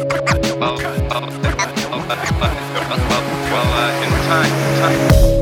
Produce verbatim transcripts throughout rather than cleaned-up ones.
Well, well, well, uh, in time, time.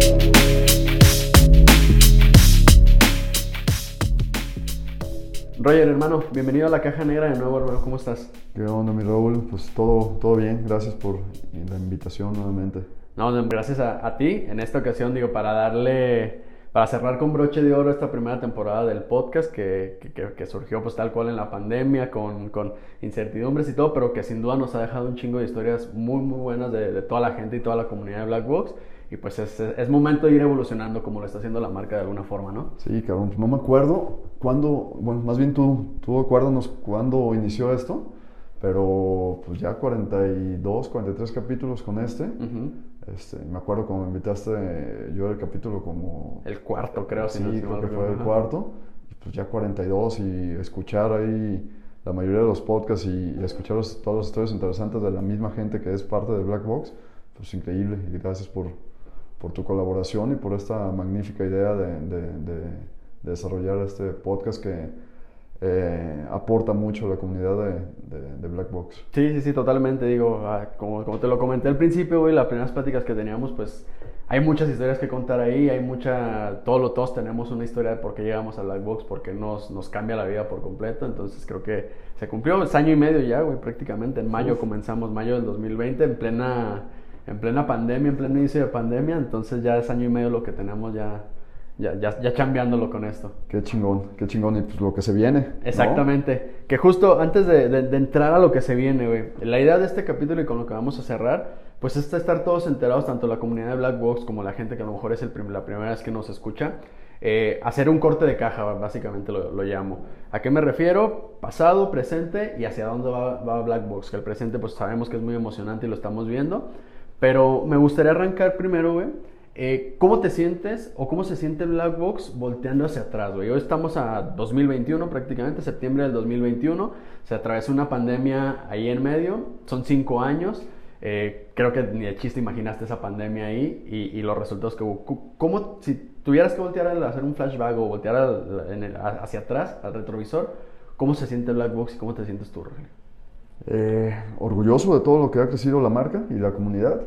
Roger, hermano, bienvenido a la Caja Negra de nuevo, hermano, ¿cómo estás? ¿Qué onda, mi Raúl? Pues todo, todo bien, gracias por la invitación nuevamente. No, gracias a, a ti, en esta ocasión, digo, para darle, para cerrar con broche de oro esta primera temporada del podcast que, que, que surgió pues tal cual en la pandemia, con, con incertidumbres y todo, pero que sin duda nos ha dejado un chingo de historias muy, muy buenas de, de toda la gente y toda la comunidad de Black Box. Y pues es, es momento de ir evolucionando como lo está haciendo la marca de alguna forma, ¿no? Sí, cabrón, no me acuerdo cuándo, bueno, más bien tú, tú acuérdanos cuándo inició esto, pero pues ya cuarenta y dos, cuarenta y tres capítulos con este. Uh-huh. Este, me acuerdo cuando me invitaste, yo era el capítulo como... El cuarto, creo. Sí, si no, si creo no que fue el ajá. cuarto, y pues ya cuarenta y dos y escuchar ahí la mayoría de los podcasts y, y escuchar los, todas las historias interesantes de la misma gente que es parte de Black Box, pues increíble, y gracias por... por tu colaboración y por esta magnífica idea de, de, de, de desarrollar este podcast que eh, aporta mucho a la comunidad de, de, de Black Box. Sí, sí, sí, totalmente. Digo, como, como te lo comenté al principio, güey, las primeras pláticas que teníamos, pues hay muchas historias que contar ahí, hay mucha, todos, todos tenemos una historia de por qué llegamos a Black Box, por qué nos, nos cambia la vida por completo. Entonces creo que se cumplió, es año y medio ya, güey, prácticamente. En mayo Uf. comenzamos, mayo del dos mil veinte, en plena... en plena pandemia, en pleno inicio de pandemia, entonces ya es año y medio lo que tenemos ya, ya, ya, ya chambeándolo con esto. Qué chingón, qué chingón, y pues lo que se viene, Exactamente, ¿no? Que justo antes de, de, de entrar a lo que se viene, güey, la idea de este capítulo y con lo que vamos a cerrar, pues es estar todos enterados, tanto la comunidad de Black Box como la gente que a lo mejor es el prim- la primera vez que nos escucha, eh, hacer un corte de caja, básicamente lo, lo llamo. ¿A qué me refiero? Pasado, presente y hacia dónde va, va Black Box, que el presente pues sabemos que es muy emocionante y lo estamos viendo. Pero me gustaría arrancar primero, güey, eh, ¿cómo te sientes o cómo se siente Black Box volteando hacia atrás, güey? Hoy estamos a dos mil veintiuno prácticamente, septiembre del dos mil veintiuno, se atravesó una pandemia ahí en medio, son cinco años, eh, creo que ni de chiste imaginaste esa pandemia ahí y, y los resultados que hubo. ¿Cómo, si tuvieras que voltear a hacer un flashback o voltear al, en el, hacia atrás, al retrovisor, cómo se siente Black Box y cómo te sientes tú, Rogelio? Eh, orgulloso de todo lo que ha crecido la marca y la comunidad.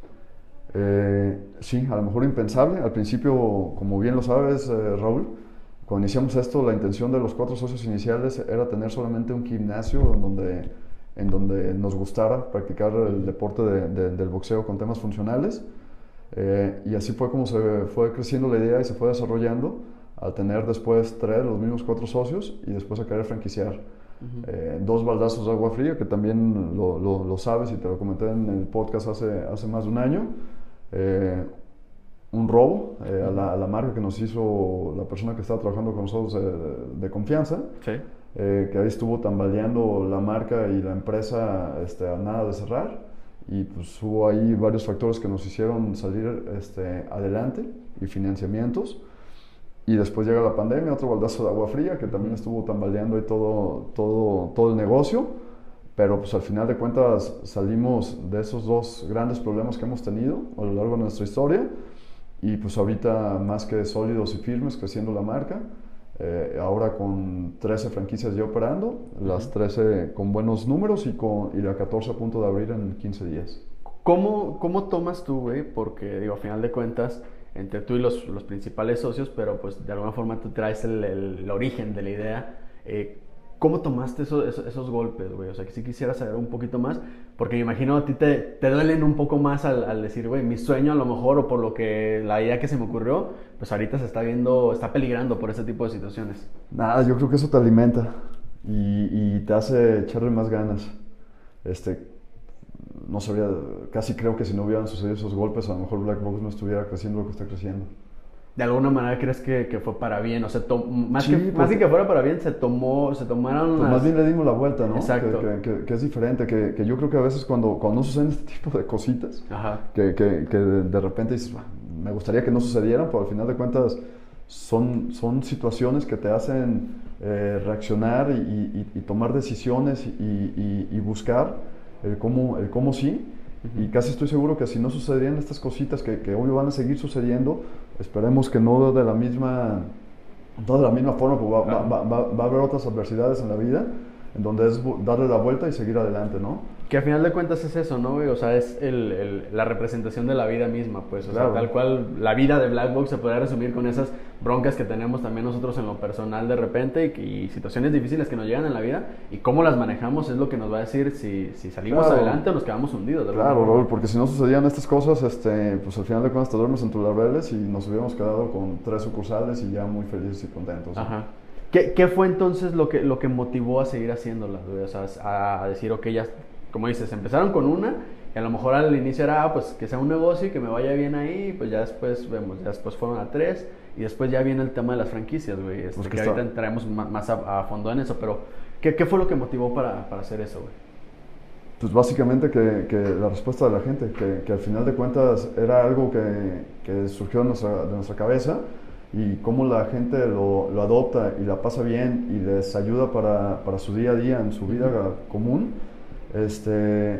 Eh, sí, a lo mejor impensable. Al principio, como bien lo sabes, eh, Raúl, cuando iniciamos esto, la intención de los cuatro socios iniciales era tener solamente un gimnasio en donde, en donde nos gustara practicar el deporte de, de, del boxeo con temas funcionales. Eh, y así fue como se fue creciendo la idea y se fue desarrollando, al tener después tres, los mismos cuatro socios, y después a querer franquiciar. Uh-huh. Eh, dos baldazos de agua fría, que también lo, lo, lo sabes y te lo comenté en el podcast hace, hace más de un año. Eh, un robo eh, a, la, a la marca que nos hizo la persona que estaba trabajando con nosotros de, de, de confianza, sí. eh, que ahí estuvo tambaleando la marca y la empresa este, a nada de cerrar, y pues hubo ahí varios factores que nos hicieron salir este, adelante, y financiamientos. Y después llega la pandemia, otro baldazo de agua fría que también estuvo tambaleando ahí todo, todo, todo el negocio, pero pues al final de cuentas salimos de esos dos grandes problemas que hemos tenido a lo largo de nuestra historia, y pues ahorita más que sólidos y firmes, creciendo la marca, eh, ahora con trece franquicias ya operando, uh-huh. las trece con buenos números y, con, y la catorce a punto de abrir en quince días. ¿Cómo, cómo tomas tú, güey? Porque digo, a final de cuentas, entre tú y los, los principales socios, pero pues de alguna forma tú traes el, el, el origen de la idea. Eh, ¿Cómo tomaste eso, esos, esos golpes, güey? O sea, que sí quisiera saber un poquito más, porque me imagino a ti te, te duelen un poco más al, al decir, güey, mi sueño a lo mejor, o por lo que, la idea que se me ocurrió, pues ahorita se está viendo, está peligrando por ese tipo de situaciones. Nada, yo creo que eso te alimenta y, y te hace echarle más ganas. Este... no sabría, casi creo que si no hubieran sucedido esos golpes, a lo mejor Black Box no estuviera creciendo lo que está creciendo. ¿De alguna manera crees que, que fue para bien? O sea, to- más, Sí, que, porque, más que que fuera para bien, se tomó, se tomaron pues las... más bien le dimos la vuelta, ¿no? Exacto. Que, que, que, que es diferente, que, que yo creo que a veces cuando, cuando suceden este tipo de cositas, Ajá. que, que, que de, de repente dices, me gustaría que no sucedieran, pero al final de cuentas son, son situaciones que te hacen eh, reaccionar y, y, y tomar decisiones y, y, y buscar el cómo, el cómo sí. Y casi estoy seguro que si no sucederían estas cositas que, que hoy van a seguir sucediendo, esperemos que no de la misma, no de la misma forma, porque va, va, va, va a haber otras adversidades en la vida, en donde es bu- darle la vuelta y seguir adelante, ¿no? Que a final de cuentas es eso, ¿no, güey? O sea, es el, el- la representación de la vida misma, pues. O Claro. sea, tal cual la vida de Black Box se podría resumir con esas broncas que tenemos también nosotros en lo personal de repente y, que- y situaciones difíciles que nos llegan en la vida y cómo las manejamos es lo que nos va a decir si, si salimos Claro. adelante o nos quedamos hundidos. de alguna Claro, forma. Raúl, porque si no sucedían estas cosas, este, pues al final de cuentas te duermes en tus laureles y nos hubiéramos quedado con tres sucursales y ya muy felices y contentos, ¿no? Ajá. ¿Qué, qué fue entonces lo que, lo que motivó a seguir haciéndolas, güey? O sea, a, a decir, ok, ya, como dices, empezaron con una y a lo mejor al inicio era, ah, pues que sea un negocio y que me vaya bien ahí, pues ya después vemos, ya después fueron a tres y después ya viene el tema de las franquicias, güey, este, Pues que que está- ahorita entraremos ma- más a, a fondo en eso, pero ¿qué, qué fue lo que motivó para, para hacer eso, güey? Pues básicamente que, que la respuesta de la gente, que, que al final de cuentas era algo que, que surgió de nuestra, de nuestra cabeza y cómo la gente lo, lo adopta y la pasa bien y les ayuda para, para su día a día, en su vida común, este,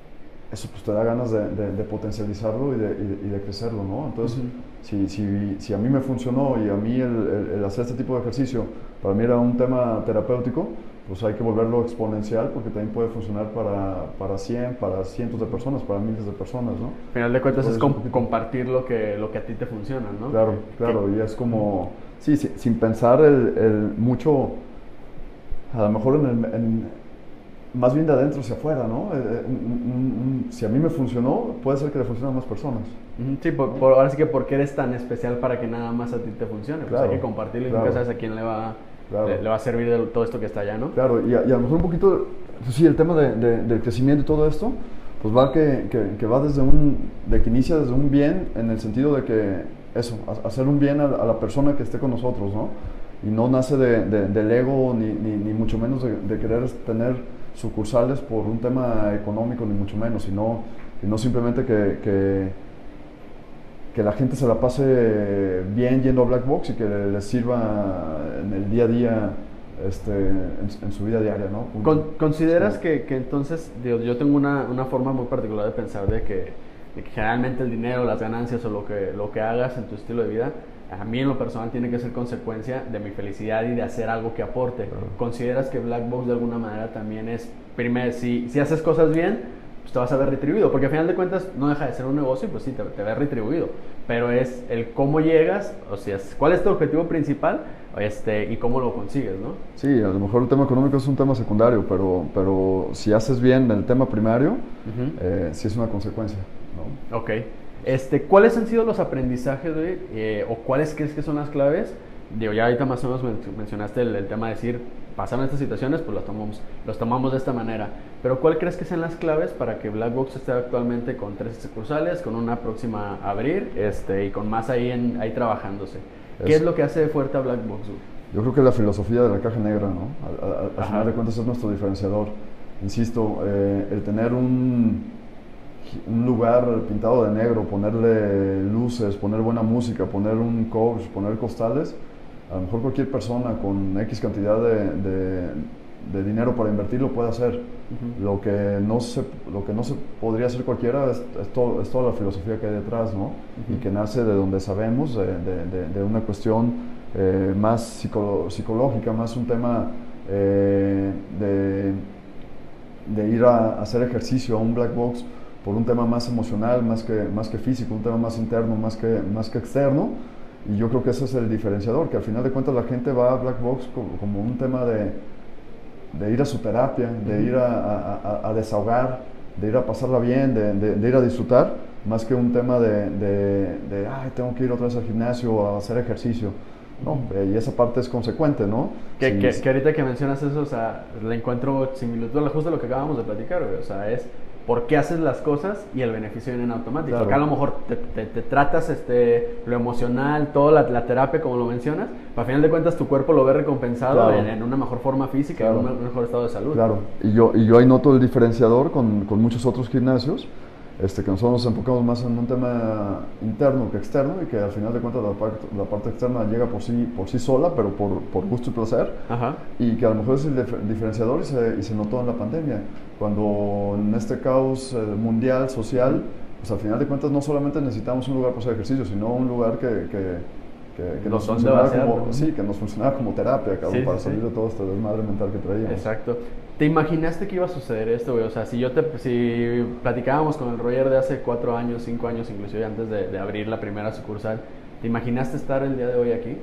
eso pues te da ganas de, de- de potencializarlo y de, y de- y de crecerlo, ¿no? Entonces, Ujú. si, si, si a mí me funcionó y a mí el, el- el hacer este tipo de ejercicio para mí era un tema terapéutico, pues hay que volverlo exponencial porque también puede funcionar para, para cien, para cientos de personas, para miles de personas, ¿no? Al final de cuentas Por es eso un com- poquito. compartir lo que, lo que a ti te funciona, ¿no? Claro, claro, y es como, sí, sí, sin pensar el, el mucho, a lo mejor en el, en- más bien de adentro hacia afuera, ¿no? Eh, eh, un- un- un- si a mí me funcionó, puede ser que le funcione a más personas. Ujú, sí, por, por- ahora sí que porque eres tan especial para que nada más a ti te funcione, pues Claro, hay que compartirlo y claro. nunca sabes a quién le va, Claro. le, le va a servir de todo esto que está allá, ¿no? Claro, y a, y a lo mejor un poquito, pues sí, el tema de- de- del crecimiento y todo esto, pues va que, que- que va desde un, de que inicia desde un bien, en el sentido de que, eso, ha- hacer un bien a, a la persona que esté con nosotros, ¿no? Y no nace de, de- del ego, ni, ni, ni mucho menos de, de querer tener sucursales por un tema económico, ni mucho menos, sino, sino simplemente que, que, que la gente se la pase bien yendo a Black Box y que les sirva en el día a día, este, en, en su vida diaria, ¿no? Punto. Con- ¿Consideras Sí. que, que entonces, digo, yo tengo una, una forma muy particular de pensar de que, de que generalmente el dinero, las ganancias o lo que, lo que hagas en tu estilo de vida, a mí en lo personal tiene que ser consecuencia de mi felicidad y de hacer algo que aporte? Claro. ¿Consideras que Black Box de alguna manera también es, primero, si, si haces cosas bien, pues te vas a ver retribuido? Porque al final de cuentas no deja de ser un negocio y pues sí, te, te ves retribuido. Pero es el cómo llegas, o sea, es- cuál es tu objetivo principal este, y cómo lo consigues, ¿no? Sí, a lo mejor el tema económico es un tema secundario, pero, pero si haces bien el tema primario, Ujú. eh, sí es una consecuencia, ¿no? Ok. Este, ¿cuáles han sido los aprendizajes, güey? Eh, ¿O cuáles crees que son las claves? Digo, ya ahorita más o menos men- mencionaste el, el tema de decir, pasaron estas situaciones, pues las tomamos, los tomamos de esta manera. Pero ¿cuál crees que sean las claves para que Black Box esté actualmente con tres sucursales, con una próxima a abrir este, y con más ahí, en, ahí trabajándose? ¿Qué Es- es lo que hace fuerte a Black Box, güey? Yo creo que la filosofía de la caja negra, ¿no? Al, al- al Ajá. final de cuentas es nuestro diferenciador. Insisto, eh, el tener un, un lugar pintado de negro, ponerle luces, poner buena música, poner un coach, poner costales, a lo mejor cualquier persona con X cantidad de, de- de dinero para invertir lo puede hacer. Ujú. Lo que no se, lo que no se podría hacer cualquiera es, es, todo- es toda la filosofía que hay detrás, ¿no? Ujú. Y que nace de donde sabemos, de, de- de- de una cuestión eh, más psico- psicológica, más un tema eh, de, de ir a hacer ejercicio a un black box por un tema más emocional, más que, más que físico, un tema más interno, más que, más que externo. Y yo creo que ese es el diferenciador, que al final de cuentas la gente va a black box como, como un tema de, de ir a su terapia, de Ujú. ir a, a- a- a desahogar, de ir a pasarla bien, de, de- de ir a disfrutar, más que un tema de, de, de, ay, tengo que ir otra vez al gimnasio a hacer ejercicio. No, eh, y esa parte es consecuente, ¿no? Que, Sí, que, sí. que ahorita que mencionas eso, o sea, le encuentro similitud a justo lo que acabamos de platicar, güey. O sea, es por qué haces las cosas y el beneficio viene en automático. Claro. Acá a lo mejor te, te- te tratas este, lo emocional, toda la, la terapia, como lo mencionas, pero al final de cuentas tu cuerpo lo ve recompensado Claro. en, en una mejor forma física, Claro. en un, mejor estado de salud. Claro, y yo, y yo ahí noto el diferenciador con, con muchos otros gimnasios, este, que nosotros nos enfocamos más en un tema interno que externo y que al final de cuentas la parte, la parte externa llega por sí, por sí sola, pero por, por gusto y placer, Ajá. y que a lo mejor es el dif- diferenciador y se, y se notó en la pandemia, cuando en este caos eh, mundial, social, pues al final de cuentas no solamente necesitamos un lugar para hacer ejercicio, sino un lugar que, que, que, que Los nos son de funcionara vaciar, como, ¿no? sí, que nos funcionara como terapia, cabrón, Sí, para sí, salir sí. de todo este desmadre mental que traíamos. Exacto. ¿Te imaginaste que iba a suceder esto, güey? O sea, si yo te, si platicábamos con el Roger de hace cuatro años, cinco años, inclusive antes de, de abrir la primera sucursal, ¿te imaginaste estar el día de hoy aquí?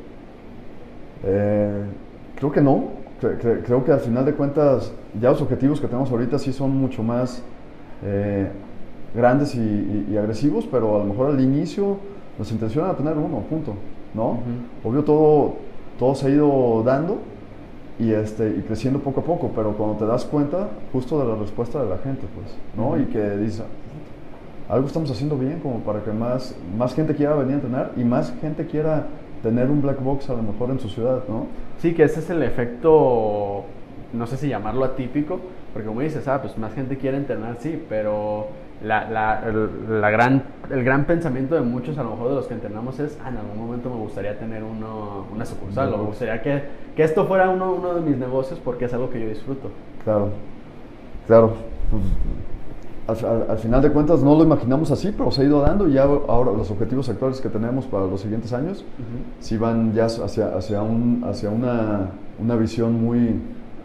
Eh, creo que no. Cre- cre- creo que al final de cuentas ya los objetivos que tenemos ahorita sí son mucho más eh, grandes y, y- y agresivos, pero a lo mejor al inicio nos intencionan a tener uno, punto, ¿no? Ujú. Obvio todo, todo se ha ido dando y, este, y creciendo poco a poco, pero cuando te das cuenta justo de la respuesta de la gente, pues, ¿no? Ujú. Y que dice, algo estamos haciendo bien como para que más, más gente quiera venir a entrenar y más gente quiera tener un black box a lo mejor en su ciudad, ¿no? Sí, que ese es el efecto, no sé si llamarlo atípico, porque como dices, ah, pues más gente quiere entrenar, sí, pero la, la, el, la gran, el gran pensamiento de muchos, a lo mejor de los que entrenamos, es, ah, en algún momento me gustaría tener uno, una sucursal, o me gustaría que, que esto fuera uno, uno de mis negocios porque es algo que yo disfruto. Claro, claro. Pues, al, al- al final de cuentas no lo imaginamos así, pero se ha ido dando y ya ahora los objetivos actuales que tenemos para los siguientes años Ujú. sí van ya hacia, hacia, un, hacia una, una visión muy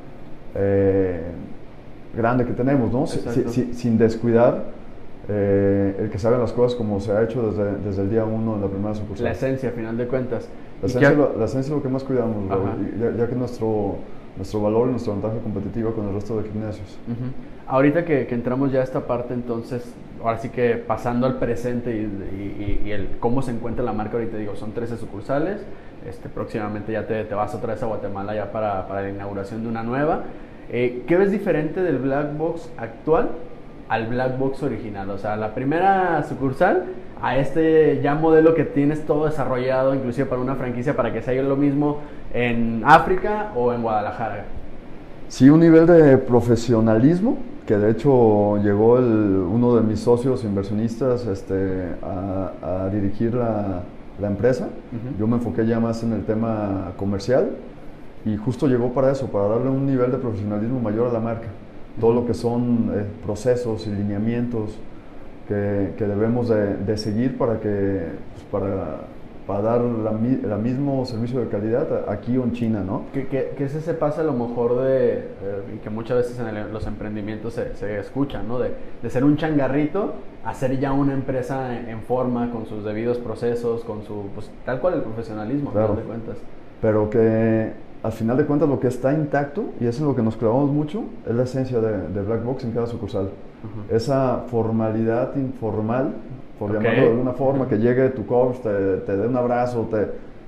eh, grande que tenemos, ¿no? Si- Exacto. si- si- sin descuidar eh, el que se hagan las cosas como se ha hecho desde, desde el día uno en la primera sucursal. La esencia, a final de cuentas. La Y esencia, que- lo- la esencia es lo que más cuidamos, Raúl, Ajá. y ya, ya que nuestro, nuestro valor y nuestra ventaja competitiva con el resto de gimnasios. Ujú. Ahorita que, que entramos ya a esta parte, entonces, ahora sí que pasando al presente y, y- y el cómo se encuentra la marca ahorita, digo, son trece sucursales, este, próximamente ya te, te vas otra vez a Guatemala ya para, para la inauguración de una nueva. Eh, ¿Qué ves diferente del Black Box actual al Black Box original? O sea, la primera sucursal a este ya modelo que tienes todo desarrollado, inclusive para una franquicia, para que sea lo mismo en África o en Guadalajara. Sí, un nivel de profesionalismo, que de hecho llegó el, uno de mis socios inversionistas este, a, a dirigir la, la empresa. Ujú. Yo me enfoqué ya más en el tema comercial y justo llegó para eso, para darle un nivel de profesionalismo mayor a la marca. Todo lo que son eh, procesos y lineamientos que, que debemos de, de seguir para, que, pues, para, para dar la, mi- el mismo servicio de calidad aquí o en China, ¿no? Que, que, que ese se pasa a lo mejor de, eh, y que muchas veces en el- los emprendimientos se, se escucha, ¿no? De, de ser un changarrito a ser ya una empresa en, en forma, con sus debidos procesos, con su, pues tal cual el profesionalismo, a Claro. final de cuentas. Pero que al final de cuentas lo que está intacto, y eso es lo que nos clavamos mucho, es la esencia de, de Black Box en cada sucursal. Ujú. Esa formalidad informal, por Ok. llamarlo de alguna forma, Ujú. que llegue tu coach, te, te dé un abrazo, te,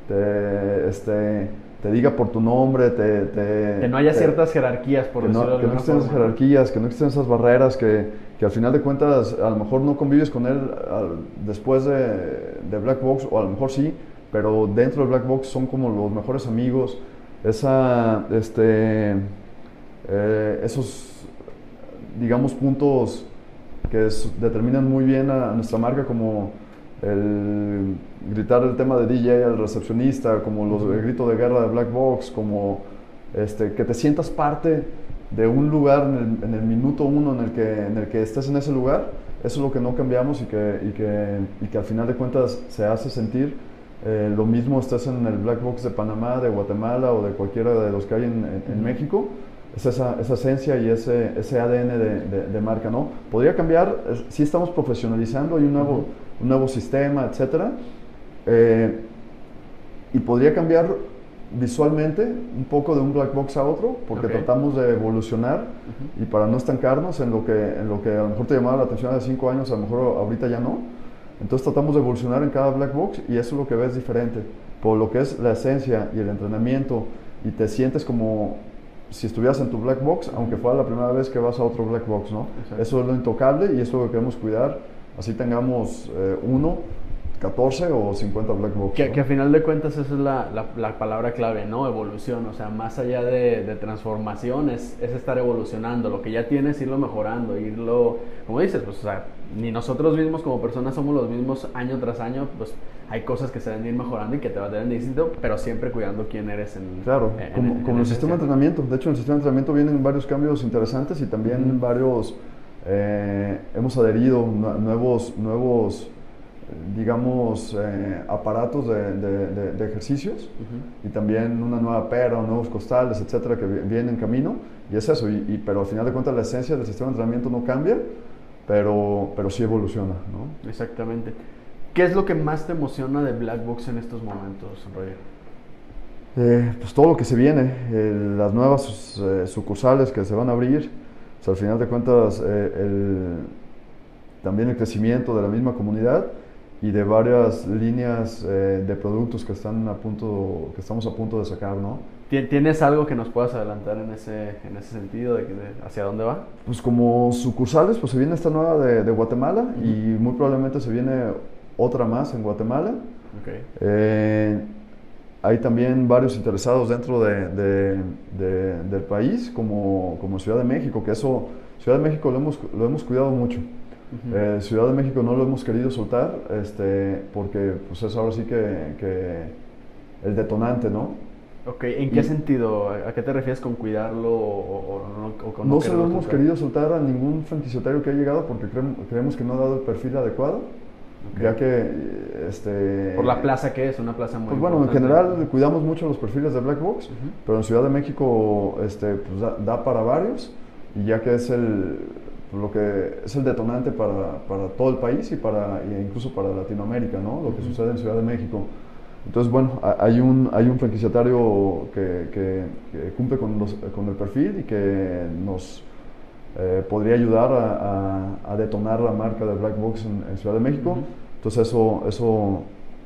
te, este, te diga por tu nombre, te... te- Que no haya te- ciertas jerarquías, por que decirlo no, de que no alguna existen esas forma. jerarquías, que no existen esas barreras, que, que al final de cuentas a lo mejor no convives con él al- después de, de Black Box, o a lo mejor sí, pero dentro de Black Box son como los mejores amigos, esa, este, eh, esos, digamos, puntos que es- determinan muy bien a nuestra marca, como el gritar el tema de D J al recepcionista, como los, el grito de guerra de Black Box, como este, que te sientas parte de un lugar en el, en el minuto uno en el, que, en el que estés en ese lugar. Eso es lo que no cambiamos y que, y que, y que al final de cuentas se hace sentir. Eh, lo mismo estés en el Black Box de Panamá, de Guatemala o de cualquiera de los que hay en, en- en México. Es esa, esa esencia y ese, ese A D N de, de- de marca, ¿no? Podría cambiar, eh, sí estamos profesionalizando, hay un nuevo, Ujú. un nuevo sistema, etcétera. Eh, y podría cambiar visualmente un poco de un Black Box a otro, porque Ok. tratamos de evolucionar Ujú. y para no estancarnos en lo, que, en lo que a lo mejor te llamaba la atención hace cinco años, a lo mejor ahorita ya no. Entonces tratamos de evolucionar en cada Black Box y eso es lo que ves diferente. Por lo que es la esencia y el entrenamiento y te sientes como si estuvieras en tu Black Box, aunque fuera la primera vez que vas a otro Black Box, ¿no? Exacto. Eso es lo intocable y eso es lo que queremos cuidar. Así tengamos eh, uno, catorce o cincuenta Black Box. Que, ¿no? que a final de cuentas esa es la, la, la palabra clave, ¿no? Evolución, o sea, más allá de, de transformación es, es estar evolucionando, lo que ya tienes, irlo mejorando, irlo, como dices, pues, o sea, ni nosotros mismos como personas somos los mismos año tras año, pues hay cosas que se deben ir mejorando y que te van a tener distinto, pero siempre cuidando quién eres en... Claro, en- como, en- como en el sistema de esencia. entrenamiento. De hecho, en el sistema de entrenamiento vienen varios cambios interesantes y también Ujú. varios, eh, hemos adherido nue- nuevos, nuevos digamos, eh, aparatos de, de, de, de ejercicios Ujú. y también una nueva pera, nuevos costales, etcétera, que vi- vienen en camino. Y es eso, y, y- pero al final de cuentas la esencia del sistema de entrenamiento no cambia, pero, pero sí evoluciona, ¿no? Exactamente. ¿Qué es lo que más te emociona de Black Box en estos momentos, Roger? Eh, pues todo lo que se viene, eh, las nuevas eh, sucursales que se van a abrir, pues al final de cuentas eh, el, también el crecimiento de la misma comunidad y de varias líneas eh, de productos que están a punto, que estamos a punto de sacar, ¿no? ¿Tien- ¿Tienes algo que nos puedas adelantar en ese, en ese sentido de, que- de hacia dónde va? Pues como sucursales, pues se viene esta nueva de, de Guatemala Ujú. y muy probablemente se viene otra más en Guatemala. Ok. Eh, hay también varios interesados dentro de, de, de, del país, como, como Ciudad de México, que eso, Ciudad de México lo hemos, lo hemos cuidado mucho. Ujú. Eh, Ciudad de México no lo hemos querido soltar, este, porque pues es ahora sí que, que el detonante, ¿no? Ok, ¿en qué Y- sentido? ¿A a qué te refieres con cuidarlo o, o no, o con No se lo quererlo hemos tocar? querido soltar a ningún franquiciatario que ha llegado porque creem- creemos que no ha dado el perfil adecuado, Ok. ya que eh, este, Por la plaza que es, una plaza muy pues bueno, en importante. general cuidamos mucho los perfiles de Black Box, Ujú. pero en Ciudad de México este, pues da, da para varios y ya que es el lo que es el detonante para, para todo el país y para e incluso para Latinoamérica, ¿no? Lo que Ujú. sucede en Ciudad de México. Entonces, bueno, ha- hay un, hay un franquiciatario que, que- que cumple con, los- con el perfil y que nos eh, podría ayudar a, a- a detonar la marca de Black Box en, en Ciudad de México. Ujú. Entonces, eso, eso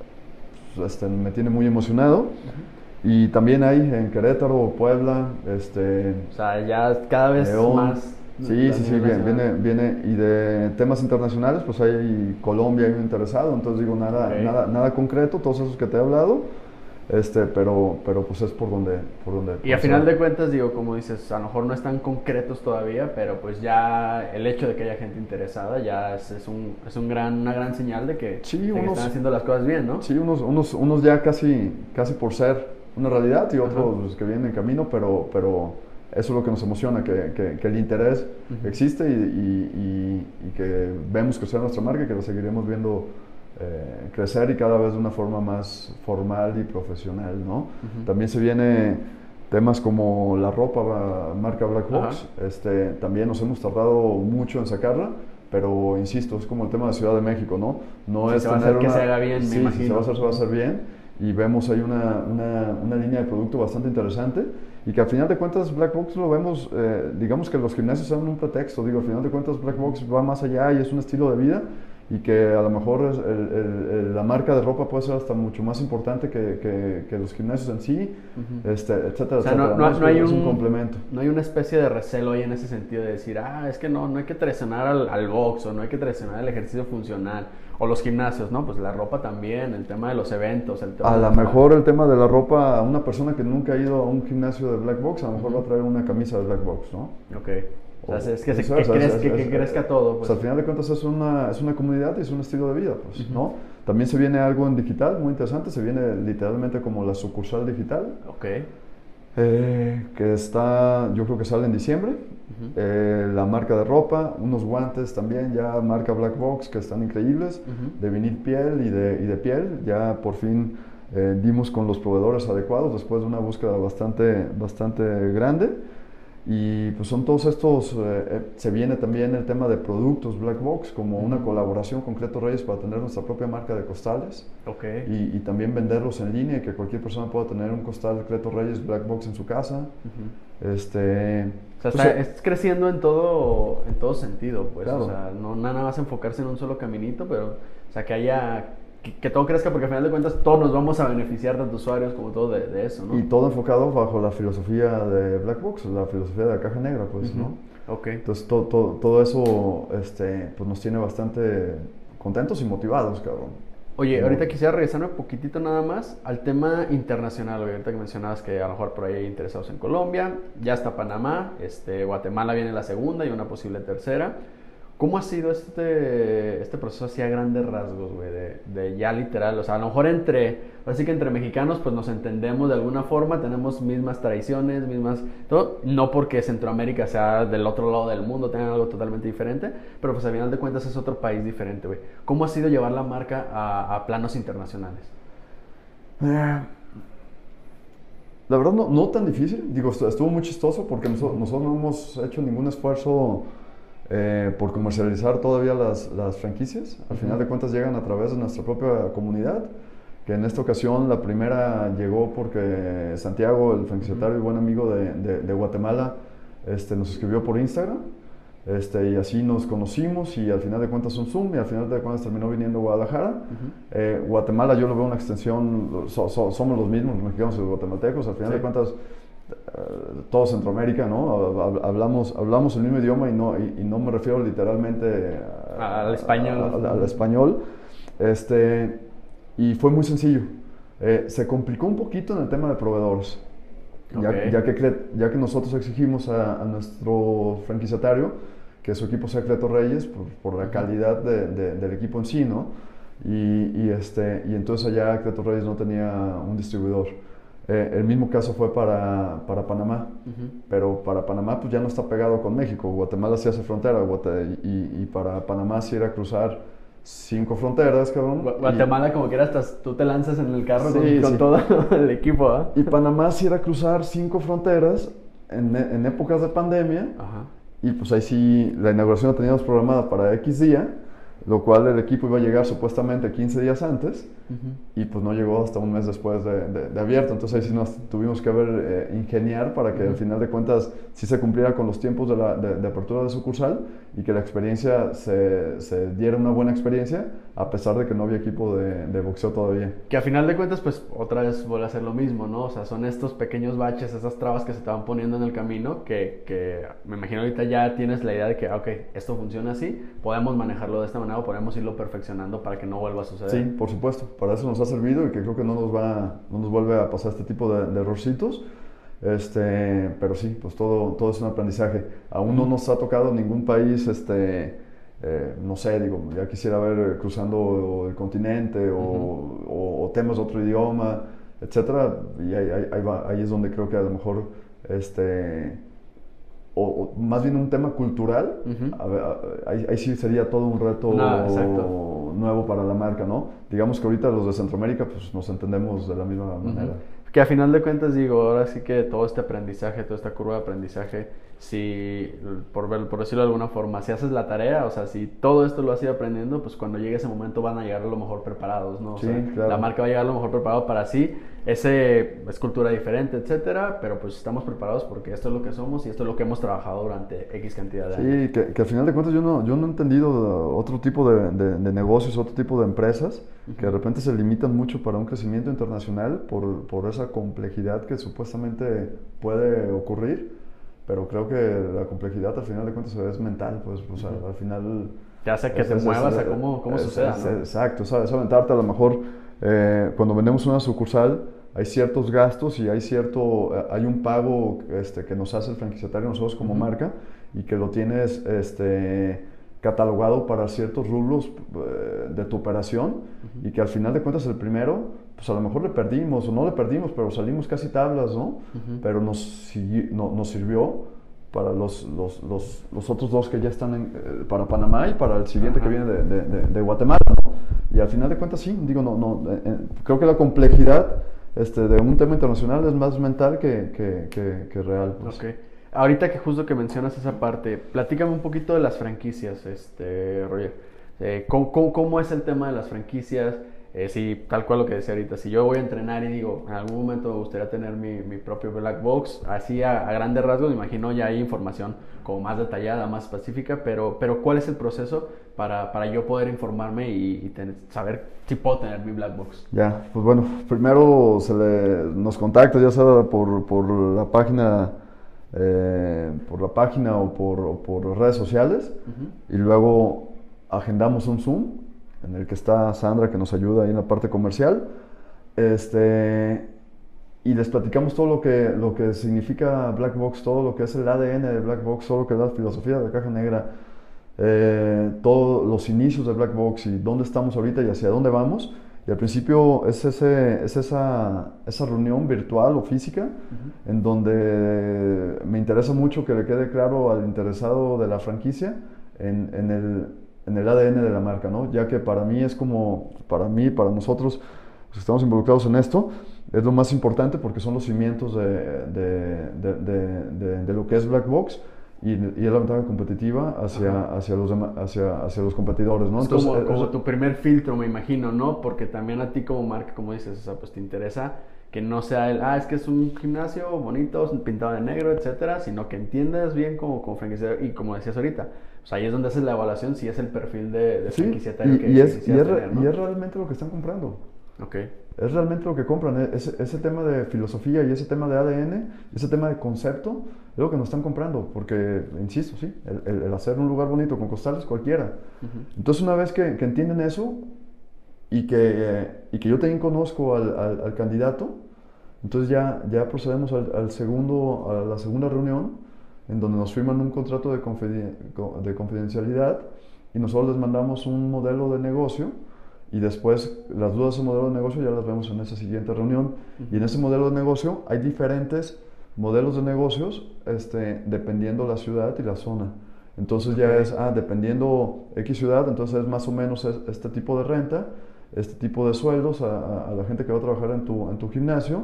pues, este, me tiene muy emocionado. Ujú. Y también hay en Querétaro, Puebla, este, O sea, ya cada vez León. más. Sí, a sí, sí, nivel viene, nacional. viene, viene, y de temas internacionales, pues hay Colombia, hay un interesado, entonces digo, nada, Ok. nada, nada concreto, todos esos que te he hablado, este, pero, pero pues es por donde, por donde. Y a por final eso- de cuentas, digo, como dices, a lo mejor no están concretos todavía, pero pues ya el hecho de que haya gente interesada ya es, es un, es un gran, una gran señal de que, Sí, de que unos- están haciendo las cosas bien, ¿no? Sí, unos, unos, unos ya casi, casi por ser una realidad y otros Ajá. pues, que vienen en camino, pero, pero eso es lo que nos emociona, que, que, que el interés Ujú. existe y, y, y, y que vemos crecer nuestra marca y que la seguiremos viendo eh, crecer y cada vez de una forma más formal y profesional, ¿no? Ujú. También se viene temas como la ropa, la marca Black Box, Ajá. este, también nos hemos tardado mucho en sacarla, pero insisto, es como el tema de Ciudad de México, ¿no? No Sí, es se va a tener hacer que una- se haga bien, me sí, sí, imagino. se va a hacer, se va a hacer bien y vemos ahí una, una, una línea de producto bastante interesante y que al final de cuentas Black Box lo vemos, eh, digamos que los gimnasios son un pretexto, digo, al final de cuentas Black Box va más allá y es un estilo de vida y que a lo mejor es el- el- el- la marca de ropa puede ser hasta mucho más importante que, que, que los gimnasios en sí, Ujú. este, etcétera, O sea, no, etcétera, no- Es no hay es un, complemento. no hay una especie de recelo ahí en ese sentido de decir, ah, es que no, no hay que traicionar al, al box o no hay que traicionar el ejercicio funcional o los gimnasios, ¿no? Pues la ropa también, el tema de los eventos, el tema A de lo los- mejor el tema de la ropa, una persona que nunca ha ido a un gimnasio de Black Box, a lo mejor Ujú. va a traer una camisa de Black Box, ¿no? Ok. O sea, es que, se, Eso que, es, es- crez- es- que, que es- crezca todo, pues. Pues al final de cuentas es una, es una comunidad y es un estilo de vida, pues, Ujú. ¿no? También se viene algo en digital muy interesante, se viene literalmente como la sucursal digital, Ok. eh, que está, yo creo que sale en diciembre. Ujú. Eh, la marca de ropa, unos guantes también, ya marca Black Box, que están increíbles, Ujú. de vinil piel y de, y de piel. Ya por fin eh, dimos con los proveedores adecuados después de una búsqueda bastante, bastante grande. Y pues son todos estos, eh, eh, se viene también el tema de productos Black Box, como una Ujú. colaboración con Cleto Reyes para tener nuestra propia marca de costales Ok. y, y también venderlos en línea y que cualquier persona pueda tener un costal Cleto Reyes Black Box en su casa. Ujú. Este, O sea, pues, está- eh, es creciendo en todo, en todo sentido, pues. Claro. O sea, no nada más enfocarse en un solo caminito, pero, o sea, que haya, que, que todo crezca, porque al final de cuentas todos nos vamos a beneficiar, tanto usuarios como todo de, de eso, ¿no? Y todo enfocado bajo la filosofía de Black Box, la filosofía de la caja negra, pues, Ujú. ¿no? Ok. Entonces, todo, todo, todo eso este, pues, nos tiene bastante contentos y motivados, cabrón. Oye, Como- ahorita quisiera regresarme un poquitito nada más al tema internacional, güey. Ahorita que mencionabas que a lo mejor por ahí hay interesados en Colombia, ya está Panamá, este, Guatemala viene la segunda y una posible tercera. ¿Cómo ha sido este, este proceso así a grandes rasgos, güey? De, de ya literal, o sea, a lo mejor entre, así que entre mexicanos pues nos entendemos de alguna forma, tenemos mismas tradiciones, mismas, todo, no porque Centroamérica sea del otro lado del mundo, tengan algo totalmente diferente, pero pues al final de cuentas es otro país diferente, güey. ¿Cómo ha sido llevar la marca a, a planos internacionales? Eh, la verdad no, no tan difícil, digo, estu- estuvo muy chistoso porque nosotros, nosotros no hemos hecho ningún esfuerzo eh, por comercializar todavía las, las franquicias. Al Ujú. final de cuentas llegan a través de nuestra propia comunidad, que en esta ocasión la primera llegó porque Santiago, el franquiciatario y buen amigo de, de- de Guatemala, este, nos escribió por Instagram. Este, y así nos conocimos y al final de cuentas un Zoom y al final de cuentas terminó viniendo a Guadalajara. Ujú. Eh, Guatemala yo lo veo una extensión, so- so- somos los mismos, los mexicanos y los guatemaltecos, al final Sí. de cuentas eh, todo Centroamérica, ¿no? Hab- Hablamos, hablamos el mismo idioma y no, y, y no me refiero literalmente a- Al español. a- a- al español. Este, y fue muy sencillo. Eh, se complicó un poquito en el tema de proveedores. Ya, Ok. ya, que, cre- ya que nosotros exigimos a, a nuestro franquiciatario que su equipo sea Cleto Reyes por, por la calidad de, de, del equipo en sí, ¿no? Y, y, este, y entonces allá Cleto Reyes no tenía un distribuidor. Eh, el mismo caso fue para, para Panamá, Ujú. pero para Panamá pues ya no está pegado con México. Guatemala sí hace frontera Guate- y, y para Panamá sí era cruzar cinco fronteras, cabrón. Gua- y- Guatemala, como quieras, estás- tú te lanzas en el carro Sí, con, con sí. todo el equipo, ¿ah? Y Panamá sí era cruzar cinco fronteras en, en épocas de pandemia. Ajá. Y pues ahí sí, la inauguración la teníamos programada para X día, lo cual el equipo iba a llegar supuestamente quince días antes, Ujú. y pues no llegó hasta un mes después de, de- de abierto. Entonces ahí sí nos tuvimos que ver, eh, ingeniar para que Ujú. al final de cuentas sí se cumpliera con los tiempos de, la, de, de apertura de sucursal y que la experiencia se, se diera una buena experiencia, a pesar de que no había equipo de, de boxeo todavía. Que a final de cuentas, pues otra vez vuelve a ser lo mismo, ¿no? O sea, son estos pequeños baches, esas trabas que se te van poniendo en el camino, que, que me imagino ahorita ya tienes la idea de que, ok, esto funciona así, podemos manejarlo de esta manera o podemos irlo perfeccionando para que no vuelva a suceder. Sí, por supuesto, para eso nos ha servido y que creo que no nos va, no nos vuelve a pasar este tipo de, de errorcitos. Este, pero sí, pues todo, todo es un aprendizaje. Aún no nos ha tocado ningún país, este, eh, no sé, digo, ya quisiera ver eh, cruzando el continente o, Ujú. o- o temas de otro idioma, etcétera. Y ahí, ahí- ahí va- ahí es donde creo que a lo mejor, este, o, o más bien un tema cultural, Ujú. a ver, a- ahí, ahí sí sería todo un reto No, exacto. nuevo para la marca, ¿no? Digamos que ahorita los de Centroamérica pues nos entendemos de la misma manera. Que a final de cuentas digo, ahora sí que todo este aprendizaje, toda esta curva de aprendizaje, si, por, ver- por decirlo de alguna forma, si haces la tarea, o sea, si todo esto lo has ido aprendiendo, pues cuando llegue ese momento van a llegar a lo mejor preparados, ¿no? O Sí, sea, claro. la marca va a llegar a lo mejor preparado para sí, ese es cultura diferente, etcétera, pero pues estamos preparados porque esto es lo que somos y esto es lo que hemos trabajado durante X cantidad de años. Sí, que, que al final de cuentas yo no, yo no he entendido otro tipo de, de- de negocios, otro tipo de empresas que de repente se limitan mucho para un crecimiento internacional por, por esa complejidad que supuestamente puede ocurrir, pero creo que la complejidad al final de cuentas es mental, pues, o sea, al final... Te hace que es- te es- muevas es- a cómo, cómo es- suceda, es- ¿no? Exacto, sabes, aventarte a lo mejor eh, cuando vendemos una sucursal hay ciertos gastos y hay cierto, eh, hay un pago este, que nos hace el franquiciatario nosotros como Ujú. marca y que lo tienes este, catalogado para ciertos rubros eh, de tu operación y que al final de cuentas el primero, pues a lo mejor le perdimos o no le perdimos, pero salimos casi tablas, ¿no? Ujú. Pero nos, sigui- no- nos sirvió para los, los, los, los otros dos que ya están en, eh, para Panamá y para el siguiente Ajá. que viene de, de- de- de Guatemala, ¿no? Y al final de cuentas sí, digo, no, no, eh, eh, creo que la complejidad este, de un tema internacional es más mental que, que, que, que real. Pues. Ok. Ahorita que justo que mencionas esa parte, platícame un poquito de las franquicias, este, Roger. Eh, ¿cómo, cómo, cómo es el tema de las franquicias? Eh, si, tal cual lo que decía ahorita, si yo voy a entrenar y digo, en algún momento me gustaría tener mi, mi propio Black Box, así a, a grandes rasgos, me imagino ya hay información como más detallada, más específica, pero, pero ¿cuál es el proceso para, para yo poder informarme y, y tener- saber si puedo tener mi Black Box? Ya, pues bueno, primero se le, nos contacta ya sea por, por la página, eh, por la página o por, o por redes sociales Ujú. y luego agendamos un Zoom en el que está Sandra que nos ayuda ahí en la parte comercial, este, y les platicamos todo lo que, lo que significa Black Box, todo lo que es el A D N de Black Box, todo lo que es la filosofía de la caja negra, eh, todos los inicios de Black Box y dónde estamos ahorita y hacia dónde vamos. Y al principio es, ese, es esa, esa reunión virtual o física uh-huh. en donde me interesa mucho que le quede claro al interesado de la franquicia en, en, el, en el A D N de la marca, ¿no? Ya que para mí es como, para mí, para nosotros, los que estamos involucrados en esto, es lo más importante porque son los cimientos de, de, de, de, de, de lo que es Black Box. Y, y es la ventaja competitiva hacia, hacia, los, hacia, hacia los competidores, ¿no? Es Entonces, como, es, como tu primer filtro, me imagino, ¿no? Porque también a ti como marca, como dices, o sea, pues te interesa que no sea el, ah, es que es un gimnasio bonito, pintado de negro, etcétera, sino que entiendas bien como, como franquiciatario y como decías ahorita, o sea, ahí es donde haces la evaluación si es el perfil de, de sí, franquiciatario y, que y es, y, es, tener, ¿no? y es realmente lo que están comprando. Okay. Es realmente lo que compran, ese, ese tema de filosofía y ese tema de A D N, ese tema de concepto, es lo que nos están comprando, porque, insisto, sí, el, el, el hacer un lugar bonito con costales, cualquiera. Uh-huh. Entonces, una vez que, que entienden eso y que, eh, y que yo también conozco al, al, al candidato, entonces ya, ya procedemos al, al segundo, a la segunda reunión, en donde nos firman un contrato de, confiden, de confidencialidad y nosotros les mandamos un modelo de negocio. Y después las dudas del modelo de negocio ya las vemos en esa siguiente reunión. Uh-huh. Y en ese modelo de negocio hay diferentes modelos de negocios este, dependiendo la ciudad y la zona. Entonces okay. ya es, ah, dependiendo X ciudad, entonces es más o menos este tipo de renta, este tipo de sueldos a, a, a la gente que va a trabajar en tu, en tu gimnasio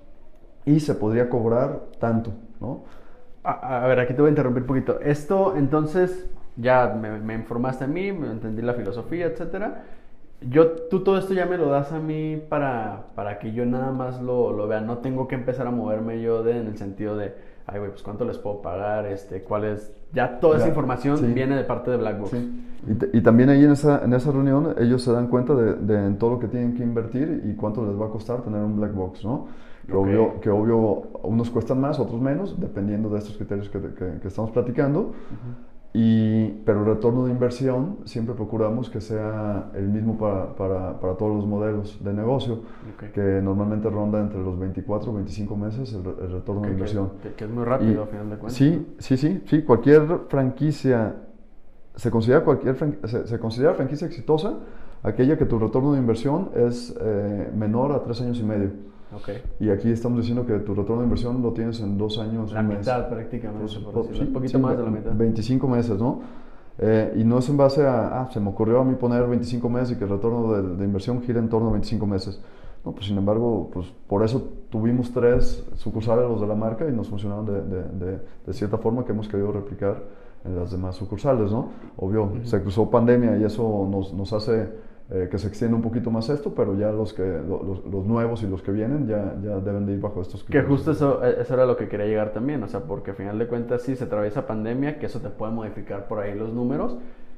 y se podría cobrar tanto, ¿no? A, a ver, aquí te voy a interrumpir un poquito. Esto, entonces, ya me, me informaste a mí, me entendí la filosofía, etcétera. Yo, tú todo esto ya me lo das a mí para, para que yo nada más lo, lo vea. No tengo que empezar a moverme yo de, en el sentido de, ay, güey, pues cuánto les puedo pagar, este, cuál es... Ya toda ya, esa información sí. viene de parte de Black Box. Sí. Y, te, y también ahí en esa, en esa reunión ellos se dan cuenta de, de en todo lo que tienen que invertir y cuánto les va a costar tener un Black Box, ¿no? Que, okay. obvio, que obvio unos cuestan más, otros menos, dependiendo de estos criterios que, que, que estamos platicando. Uh-huh. Y, pero el retorno de inversión siempre procuramos que sea el mismo para, para, para todos los modelos de negocio, okay. que normalmente ronda entre los veinticuatro o veinticinco meses el, el retorno okay, de inversión. Que, que es muy rápido, y, a final de cuentas. Sí, ¿no? sí, sí, sí, cualquier franquicia, se considera, cualquier, se, se considera franquicia exitosa aquella que tu retorno de inversión es eh, menor a tres años y medio. Okay. Y aquí estamos diciendo que tu retorno de inversión lo tienes en dos años. La un mitad mes. prácticamente, Pues, por sí, un poquito sí, más de la mitad. veinticinco meses, ¿no? Eh, y no es en base a, ah, se me ocurrió a mí poner veinticinco meses y que el retorno de, de inversión gira en torno a veinticinco meses. No, pues sin embargo, pues por eso tuvimos tres sucursales los de la marca y nos funcionaron de, de, de, de cierta forma que hemos querido replicar en las demás sucursales, ¿no? Obvio, uh-huh. se cruzó pandemia y eso nos, nos hace... Eh, que se extienda un poquito más esto, pero ya los que los, los nuevos y los que vienen ya, ya deben de ir bajo estos criterios. Que justo eso, eso era lo que quería llegar también, o sea, porque al final de cuentas sí se atraviesa pandemia, que eso te puede modificar por ahí los números,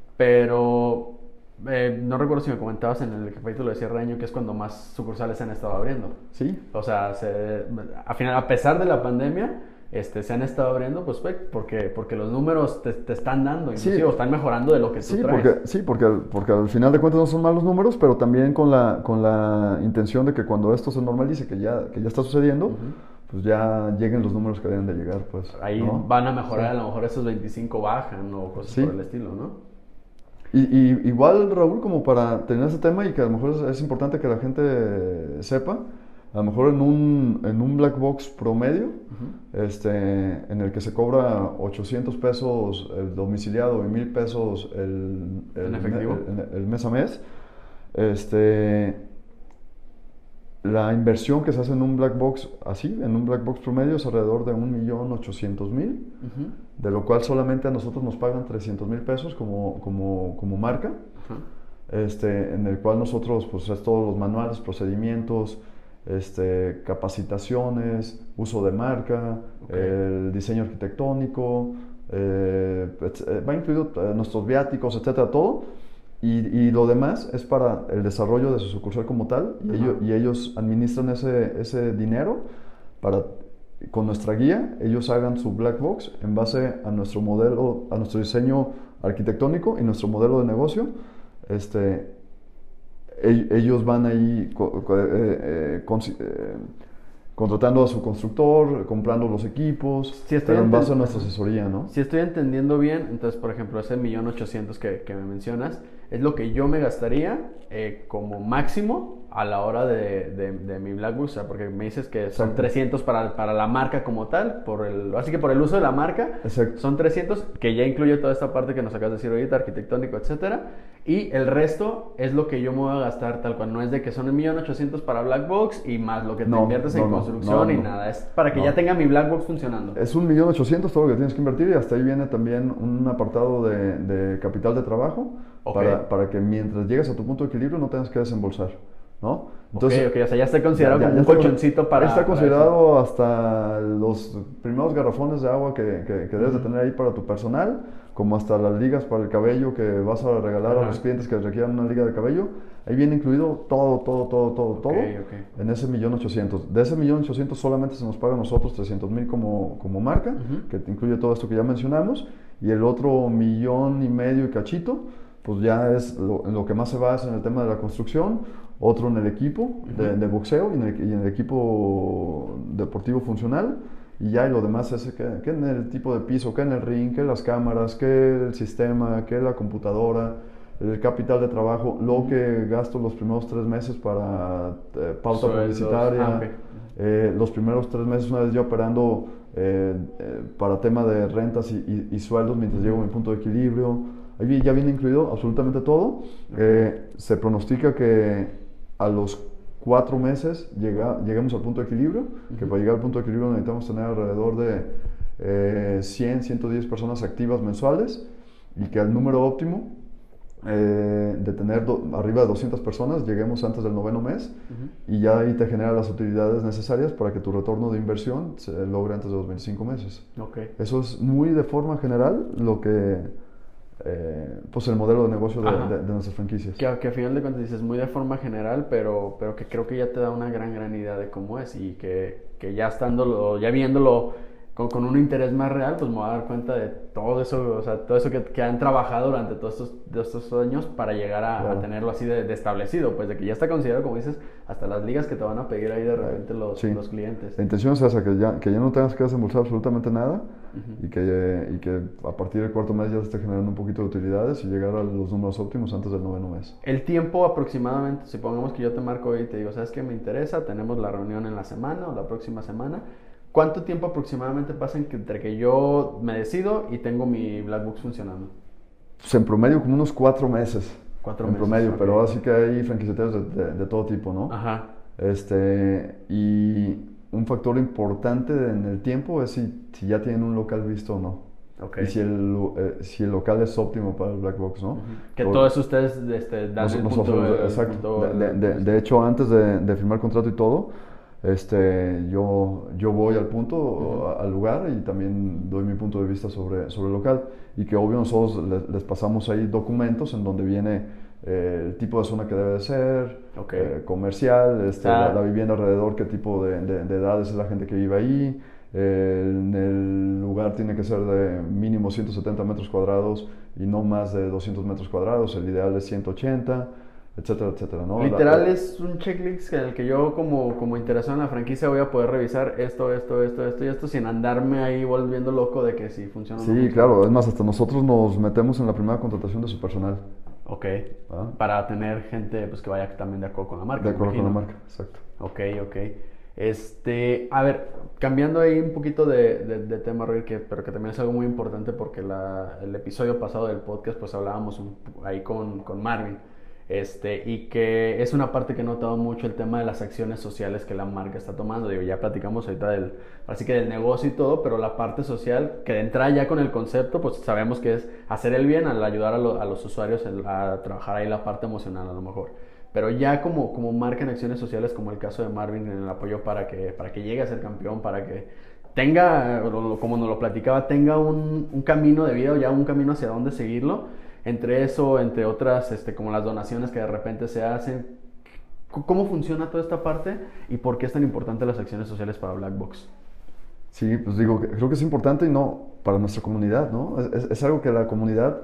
pero eh, no recuerdo si me comentabas en el capítulo de cierre de año que es cuando más sucursales se han estado abriendo. Sí. O sea, se, a, final, a pesar de la pandemia... Este, se han estado abriendo, pues, porque, porque los números te, te están dando, inclusive, sí. están mejorando de lo que tú sí, traes. Porque, sí, porque, porque al final de cuentas no son malos números, pero también con la, con la intención de que cuando esto se normalice, que ya, que ya está sucediendo, uh-huh. pues ya lleguen los números que deben de llegar, pues. Ahí ¿no? van a mejorar, sí. a lo mejor esos veinticinco bajan o cosas sí. por el estilo, ¿no? Y, y igual, Raúl, como para tener ese tema y que a lo mejor es, es importante que la gente sepa, a lo mejor en un, en un Black Box promedio, uh-huh. este, en el que se cobra ochocientos pesos el domiciliado y mil pesos el, el, ¿En efectivo? el, el mes a mes, este, la inversión que se hace en un Black Box así, en un Black Box promedio es alrededor de un millón ochocientos mil, uh-huh. de lo cual solamente a nosotros nos pagan trescientos mil pesos como, como, como marca, uh-huh. este, en el cual nosotros pues es todos los manuales, procedimientos, Este, capacitaciones, uso de marca, okay. el diseño arquitectónico, eh, va incluido eh, nuestros viáticos, etcétera, todo. Y, y lo demás es para el desarrollo de su sucursal como tal. Y, uh-huh. ellos, y ellos administran ese, ese dinero para, con nuestra guía, ellos hagan su Black Box en base a nuestro modelo, a nuestro diseño arquitectónico y nuestro modelo de negocio. Este, ellos van ahí co- co- eh, eh, contratando a su constructor, comprando los equipos, Sí, estoy pero en base a enten- nuestra asesoría, ¿no? Si estoy entendiendo bien, entonces, por ejemplo, ese millón ochocientos que, que me mencionas, es lo que yo me gastaría eh, como máximo a la hora de, de, de mi Blackbox, o sea, porque me dices que son Exacto. trescientos para, para la marca como tal, por el, así que por el uso de la marca, Exacto. son trescientos, que ya incluye toda esta parte que nos acabas de decir ahorita, arquitectónico, etcétera, y el resto es lo que yo me voy a gastar tal cual, no es de que son un millón ochocientos para Blackbox y más lo que te No, inviertes no, en no, construcción no, y no. nada, es para que No. ya tenga mi Blackbox funcionando. Es un millón ochocientos todo lo que tienes que invertir y hasta ahí viene también un apartado de, de capital de trabajo Ok. para, para que mientras llegues a tu punto de equilibrio no tengas que desembolsar, ¿no? ok, ok, o sea, ya está considerado ya- como ya un está- colchoncito para... Está para considerado hasta los primeros garrafones de agua que, que- que debes de Ujú. tener ahí para tu personal, como hasta las ligas para el cabello que vas a regalar Ajá. a los clientes que requieran una liga de cabello. Ahí viene incluido todo, todo, todo, todo, Ok, todo ok. en ese millón ochocientos. De ese millón ochocientos solamente se nos paga a nosotros trescientos mil como, como marca, Ujú. que te incluye todo esto que ya mencionamos, y el otro millón y medio y cachito, pues ya es lo, en lo que más se basa en el tema de la construcción, otro en el equipo de, Ujú. de boxeo y en, el, y en el equipo deportivo funcional, y ya y lo demás es que, que en el tipo de piso, que en el ring, que las cámaras, que el sistema, que la computadora, el capital de trabajo, lo que gasto los primeros tres meses para eh, pauta Sueldos. publicitaria, Ah, ok. eh, los primeros tres meses una vez yo operando eh, eh, para tema de rentas y, y- y sueldos mientras llego a mi punto de equilibrio, ahí vi- ya viene incluido absolutamente todo. Eh, se pronostica que a los cuatro meses llega, lleguemos al punto de equilibrio, que Ujú. para llegar al punto de equilibrio necesitamos tener alrededor de eh, cien, ciento diez personas activas mensuales y que al número óptimo eh, de tener do- arriba de doscientas personas lleguemos antes del noveno mes Ujú. y ya ahí te genera las utilidades necesarias para que tu retorno de inversión se logre antes de los veinticinco meses. Ok. Eso es muy de forma general lo que, eh, pues el modelo de negocio de, Ajá. de- de nuestras franquicias. Que, que a final de cuentas dices muy de forma general, pero, pero que creo que ya te da una gran, gran idea de cómo es y que, que ya estándolo, ya viéndolo con, con un interés más real, pues me voy a dar cuenta de todo eso, o sea, todo eso que, que han trabajado durante todos estos, de estos años para llegar a, Claro. a tenerlo así de, de establecido, pues de que ya está considerado, como dices, hasta las ligas que te van a pedir ahí de repente los, Sí. los clientes. La intención es esa, que ya, que ya no tengas que desembolsar absolutamente nada Ujú. y, que, y que a partir del cuarto mes ya se esté generando un poquito de utilidades y llegar a los números óptimos antes del noveno mes. El tiempo aproximadamente, supongamos que yo te marco hoy y te digo, ¿sabes qué me interesa? Tenemos la reunión en la semana o la próxima semana. ¿Cuánto tiempo aproximadamente pasa en que- entre que yo me decido y tengo mi Blackbox funcionando? Pues en promedio como unos cuatro meses. Cuatro en meses, promedio, ok. pero así que hay franquiciateros de, de- de todo tipo, ¿no? Ajá. Este, y un factor importante en el tiempo es si, si ya tienen un local visto o no. Ok. Y si el, lo- eh, si el local es óptimo para el Black Box, ¿no? Ujú. Que O- todo eso ustedes este, dan nos- el nos punto, ofrecemos- el exacto. punto- De, de- de hecho, antes de, de firmar contrato y todo, este, yo, yo voy al punto, Ujú. a- al lugar y también doy mi punto de vista sobre, sobre el local. Y que obvio nosotros les, les pasamos ahí documentos en donde viene eh, el tipo de zona que debe de ser, Ok. eh, comercial, este, Ah. la, la vivienda alrededor, qué tipo de, de- de edades es la gente que vive ahí. Eh, en el lugar tiene que ser de mínimo ciento setenta metros cuadrados y no más de doscientos metros cuadrados. El ideal es ciento ochenta, etcétera, etcétera, ¿no? Literal La- es un checklist en el que yo como, como interesado en la franquicia voy a poder revisar esto, esto, esto, esto y esto sin andarme ahí volviendo loco de que si funciona o no Sí, funciona. claro. Es más, hasta nosotros nos metemos en la primera contratación de su personal. Ok. ¿Ah? Para tener gente pues, que vaya también de acuerdo con la marca. De me acuerdo con la imagino. marca, exacto. Ok, ok. Este, a ver, cambiando ahí un poquito de, de, de tema, Roy, que, pero que también es algo muy importante porque la, el episodio pasado del podcast pues hablábamos un- ahí con, con Marvin. Este, y que es una parte que he notado mucho el tema de las acciones sociales que la marca está tomando. Digo, ya platicamos ahorita del, así que del negocio y todo, pero la parte social, que de entrada ya con el concepto, pues sabemos que es hacer el bien al ayudar a, lo- a los usuarios el- a trabajar ahí la parte emocional a lo mejor. Pero ya como, como marca en acciones sociales, como el caso de Marvin en el apoyo para que, para que llegue a ser campeón, para que tenga, lo- lo- como nos lo platicaba, tenga un, un camino de vida o ya un camino hacia dónde seguirlo. Entre eso, entre otras, este, como las donaciones que de repente se hacen. C- ¿Cómo funciona toda esta parte y por qué es tan importante las acciones sociales para Black Box? Sí, pues digo, que- creo que es importante y no para nuestra comunidad, ¿no? Es, es- es algo que la comunidad,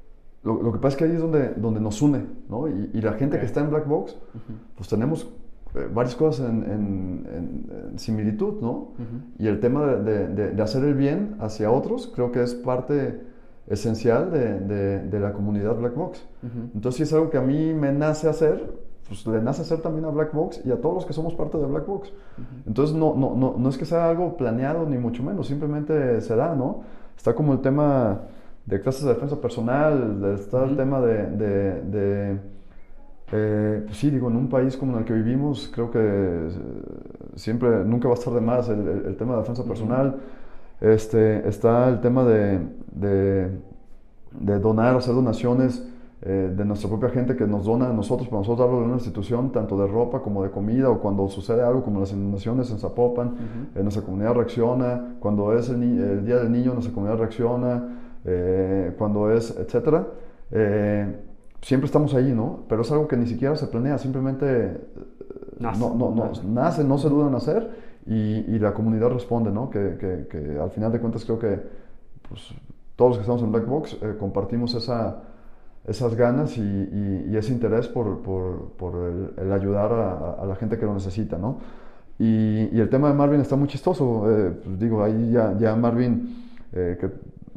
lo, lo que pasa es que ahí es donde, donde nos une, ¿no? Y, y la gente Ok. que está en Black Box, Ujú. pues tenemos eh, varias cosas en, en, en, en similitud, ¿no? Uh-huh. Y el tema de, de, de, de hacer el bien hacia otros creo que es parte esencial de, de, de la comunidad Black Box. Uh-huh. Entonces, si es algo que a mí me nace hacer, pues le nace hacer también a Black Box y a todos los que somos parte de Black Box. Uh-huh. Entonces, no, no, no, no es que sea algo planeado ni mucho menos, simplemente se da, ¿no? Está como el tema de clases de defensa personal, está uh-huh. el tema de... de, de eh, pues sí, digo, en un país como en el que vivimos, creo que siempre, nunca va a estar de más el, el, el tema de defensa personal. Uh-huh. Este, está el tema de, de, de donar, hacer donaciones eh, de nuestra propia gente que nos dona a nosotros, para nosotros darlo en una institución, tanto de ropa como de comida, o cuando sucede algo como las inundaciones en Zapopan, uh-huh. eh, nuestra comunidad reacciona, cuando es el, ni- el Día del Niño, nuestra comunidad reacciona, eh, cuando es, etcétera. Eh, siempre estamos ahí, ¿no? Pero es algo que ni siquiera se planea, simplemente nace, no, no, no, nace, no se duda en hacer, y, y la comunidad responde, ¿no? Que, que, que al final de cuentas creo que pues, todos los que estamos en Black Box eh, compartimos esa, esas ganas y, y, y ese interés por, por, por el, el ayudar a, a la gente que lo necesita, ¿no? Y, y el tema de Marvin está muy chistoso, eh, pues digo, ahí ya, ya Marvin, eh, que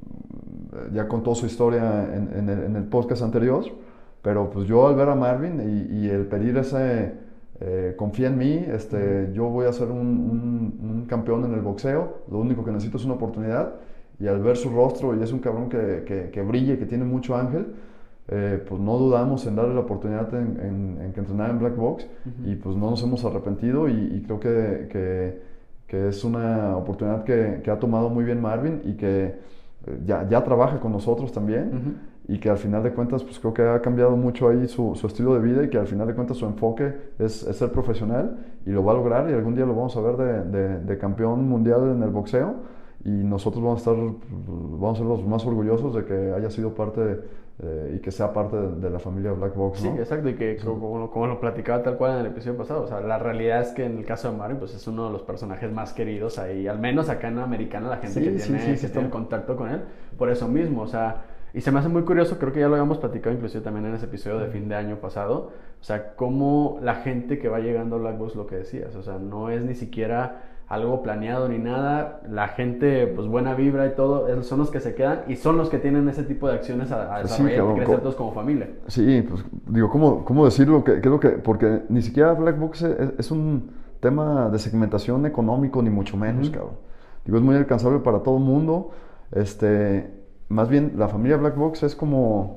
ya contó su historia en, en, el, en el podcast anterior, pero pues yo al ver a Marvin y, y el pedir ese, eh, confía en mí, este, yo voy a ser un, un, un campeón en el boxeo, lo único que necesito es una oportunidad, y al ver su rostro, y es un cabrón que, que, que brilla y que tiene mucho ángel, eh, pues no dudamos en darle la oportunidad en, en, en que entrenara en Black Box, uh-huh. y pues no nos hemos arrepentido, y, y creo que, que, que es una oportunidad que, que ha tomado muy bien Marvin, y que ya, ya trabaja con nosotros también, uh-huh. y que al final de cuentas pues creo que ha cambiado mucho ahí su, su estilo de vida, y que al final de cuentas su enfoque es, es ser profesional, y lo va a lograr, y algún día lo vamos a ver de, de, de campeón mundial en el boxeo, y nosotros vamos a estar, vamos a ser los más orgullosos de que haya sido parte de, eh, y que sea parte de, de la familia Black Box, ¿no? Sí, exacto, y que sí. como, como lo platicaba tal cual en el episodio pasado, o sea, la realidad es que en el caso de Marvin, pues es uno de los personajes más queridos ahí, al menos acá en Americana, la gente sí, que sí, tiene, sí, que sí, tiene contacto con él, por eso mismo, o sea, y se me hace muy curioso, creo que ya lo habíamos platicado inclusive también en ese episodio de fin de año pasado, o sea, cómo la gente que va llegando a Black Box, lo que decías, o sea, no es ni siquiera algo planeado ni nada, la gente, pues buena vibra y todo, son los que se quedan y son los que tienen ese tipo de acciones a, a desarrollar, sí, claro, y crecer todos como familia. Sí, pues digo, ¿cómo, cómo decirlo? ¿Qué, qué es lo que? Porque ni siquiera Black Box es, es un tema de segmentación económico, ni mucho menos, uh-huh. cabrón. Digo, es muy alcanzable para todo el mundo, este, más bien la familia Black Box es como,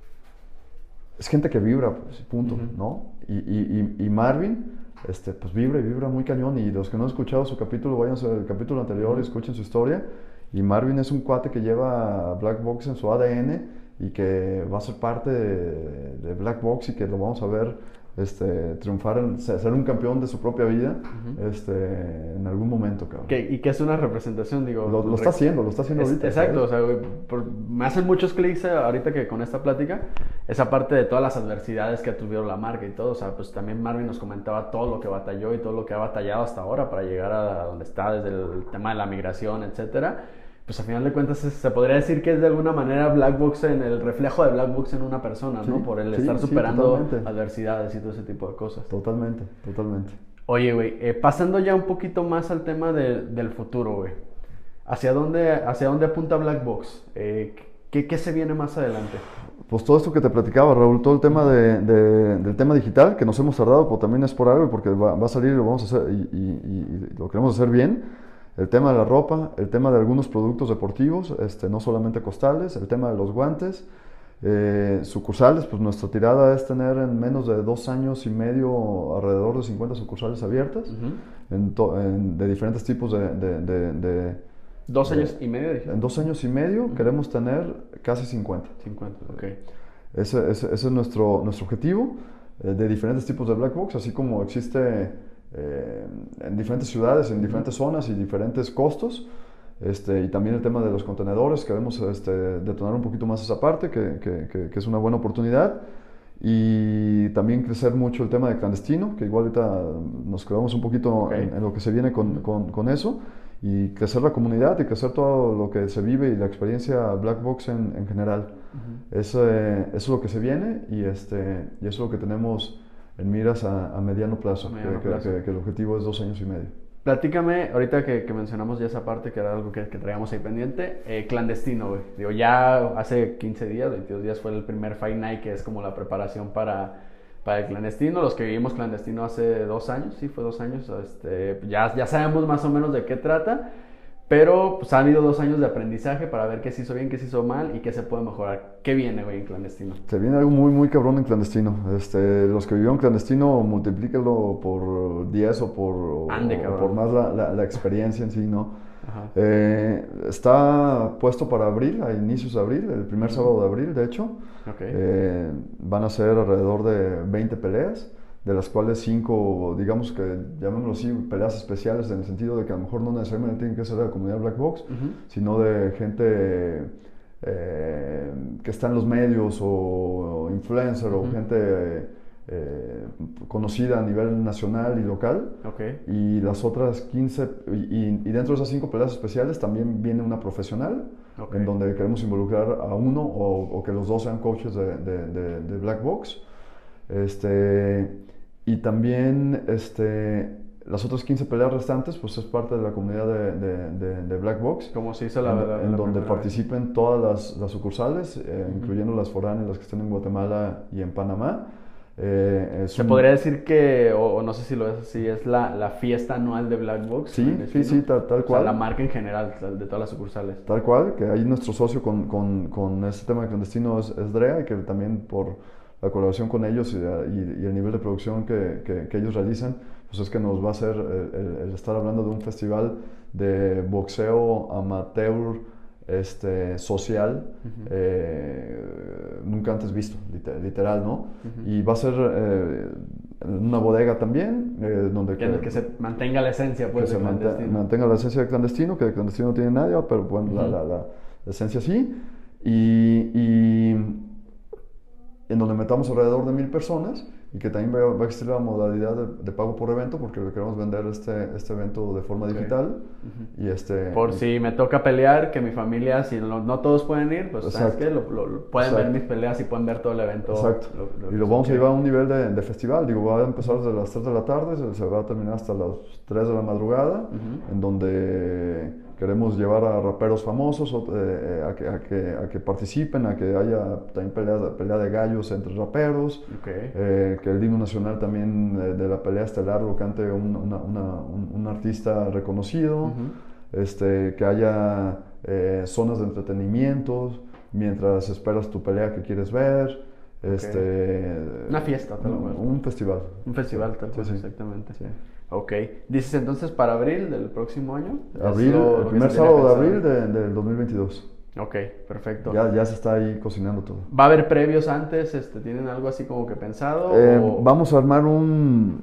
es gente que vibra, pues, punto, uh-huh. ¿no? Y, y, y, y Marvin, este, pues vibra y vibra muy cañón, y los que no han escuchado su capítulo, vayan al capítulo anterior y escuchen su historia, y Marvin es un cuate que lleva Black Box en su A D N, y que va a ser parte de, de Black Box, y que lo vamos a ver este, triunfar, en, ser un campeón de su propia vida, uh-huh. este, en algún momento, cabrón. Que, y que es una representación, digo... Lo, lo está haciendo, lo está haciendo es, ahorita. Exacto, ¿sabes? O sea, güey, por, me hacen muchos clics ahorita que con esta plática, esa parte de todas las adversidades que ha tenido la marca y todo, o sea, pues también Marvin nos comentaba todo lo que batalló y todo lo que ha batallado hasta ahora para llegar a donde está, desde el tema de la migración, etcétera. Pues al final de cuentas se podría decir que es de alguna manera Black Box, en el reflejo de Black Box en una persona, ¿no? Sí, por el sí, estar superando sí, adversidades y todo ese tipo de cosas. Totalmente, totalmente. Oye, güey, eh, pasando ya un poquito más al tema de, del futuro, güey. ¿Hacia dónde, hacia dónde apunta Black Box? Eh, ¿qué, ¿Qué se viene más adelante? Pues todo esto que te platicaba, Raúl, todo el tema de, de, del tema digital, que nos hemos tardado, pero también es por algo, porque va, va a salir y lo vamos a hacer, y, y, y lo queremos hacer bien. El tema de la ropa, el tema de algunos productos deportivos, este, no solamente costales, el tema de los guantes, eh, sucursales, pues nuestra tirada es tener en menos de dos años y medio alrededor de cincuenta sucursales abiertas, uh-huh. en to, en, de diferentes tipos de... de, de, de ¿Dos de, años y medio? Dije. En dos años y medio uh-huh. queremos tener casi cincuenta. cincuenta, ok. Ese, ese, ese es nuestro, nuestro objetivo, eh, de diferentes tipos de Black Box, así como existe... Eh, en diferentes ciudades, en diferentes zonas y diferentes costos, este, y también el tema de los contenedores, queremos este, detonar un poquito más esa parte, que, que, que, que es una buena oportunidad, y también crecer mucho el tema de clandestino, que igual ahorita nos quedamos un poquito okay. en, en lo que se viene con, con, con eso, y crecer la comunidad y crecer todo lo que se vive y la experiencia Black Box en, en general. Uh-huh. eso, eh, eso es lo que se viene, y, este, y eso es lo que tenemos en miras a, a mediano plazo, Mediano que, plazo. Que, que el objetivo es dos años y medio. Platícame, ahorita que, que mencionamos ya esa parte, que era algo que, que traíamos ahí pendiente, eh, clandestino, güey. Digo, ya hace quince días, veintidós días fue el primer Fight Night, que es como la preparación para, para el clandestino. Los que vivimos clandestino hace dos años, sí, fue dos años, este, ya, ya sabemos más o menos de qué trata. Pero pues han habido dos años de aprendizaje para ver qué se hizo bien, qué se hizo mal y qué se puede mejorar. ¿Qué viene, güey, en clandestino? Se viene algo muy, muy cabrón en clandestino. Este, los que vivieron clandestino, multiplíquenlo por diez o por, Ande, o por más la, la, la experiencia en sí, ¿no? Ajá. Eh, está puesto para abril, a inicios de abril, el primer sábado de abril, de hecho. Okay. Eh, van a ser alrededor de veinte peleas, de las cuales cinco, digamos que, llamémoslo así, peleas especiales, en el sentido de que a lo mejor no necesariamente tienen que ser de la comunidad Black Box, Uh-huh. sino de gente eh, que está en los medios o, o influencer Uh-huh. o gente eh, conocida a nivel nacional y local. Okay. Y las otras quince, y, y dentro de esas cinco peleas especiales también viene una profesional, Okay. en donde queremos involucrar a uno o, o que los dos sean coaches de, de, de, de Black Box. Este, y también este, las otras quince peleas restantes, pues es parte de la comunidad de, de, de, de Black Box. Como se hizo la en, la, en la donde primera participen vez. Todas las, las sucursales, eh, Uh-huh. incluyendo las foráneas, las que están en Guatemala y en Panamá. Eh, es Se un... podría decir que, o, o no sé si lo es así, es la, la fiesta anual de Black Box. Sí, sí, sí, tal, tal cual. O sea, la marca en general de todas las sucursales. Tal cual, que ahí nuestro socio con, con, con este tema de clandestino es, es Drea, y que también por la colaboración con ellos y, y, y el nivel de producción que, que, que ellos realizan, pues es que nos va a hacer el, el, el estar hablando de un festival de boxeo amateur, este, social, Uh-huh. eh, nunca antes visto, literal, ¿no? Uh-huh. Y va a ser eh, en una bodega también, eh, donde... Que, que, que se mantenga la esencia, pues, que de se clandestino. mantenga, mantenga la esencia de clandestino, que de clandestino no tiene nadie, pero bueno, uh-huh. la, la, la, la esencia sí. Y, y en donde metamos alrededor de mil personas, y que también va, va a existir la modalidad de, de pago por evento, porque le queremos vender este, este evento de forma okay. digital. Uh-huh. Y este, por y, si me toca pelear, que mi familia, si no, no todos pueden ir, pues exacto. ¿sabes qué? Lo, lo, lo, pueden exacto. ver mis peleas y pueden ver todo el evento. Exacto. Lo, lo y lo vamos a llevar a un nivel de, de festival. Digo, va a empezar desde las tres de la tarde, se, se va a terminar hasta las tres de la madrugada, uh-huh. en donde queremos llevar a raperos famosos eh, a, que, a, que, a que participen, a que haya también pelea, pelea de gallos entre raperos, okay. eh, que el himno nacional también eh, de la pelea estelar lo cante un, una, una, un, un artista reconocido, uh-huh. este, que haya eh, zonas de entretenimiento mientras esperas tu pelea que quieres ver. Okay. Este, una fiesta, tal un, un festival. Un festival, tal cual, sí, sí. exactamente. Sí. Ok. ¿Dices entonces para abril del próximo año? Abril, lo, el lo primer sábado de abril de, del dos mil veintidós. Ok, perfecto. Ya, ya se está ahí cocinando todo. ¿Va a haber previos antes? Este, ¿Tienen algo así como que pensado? Eh, o... Vamos a armar un,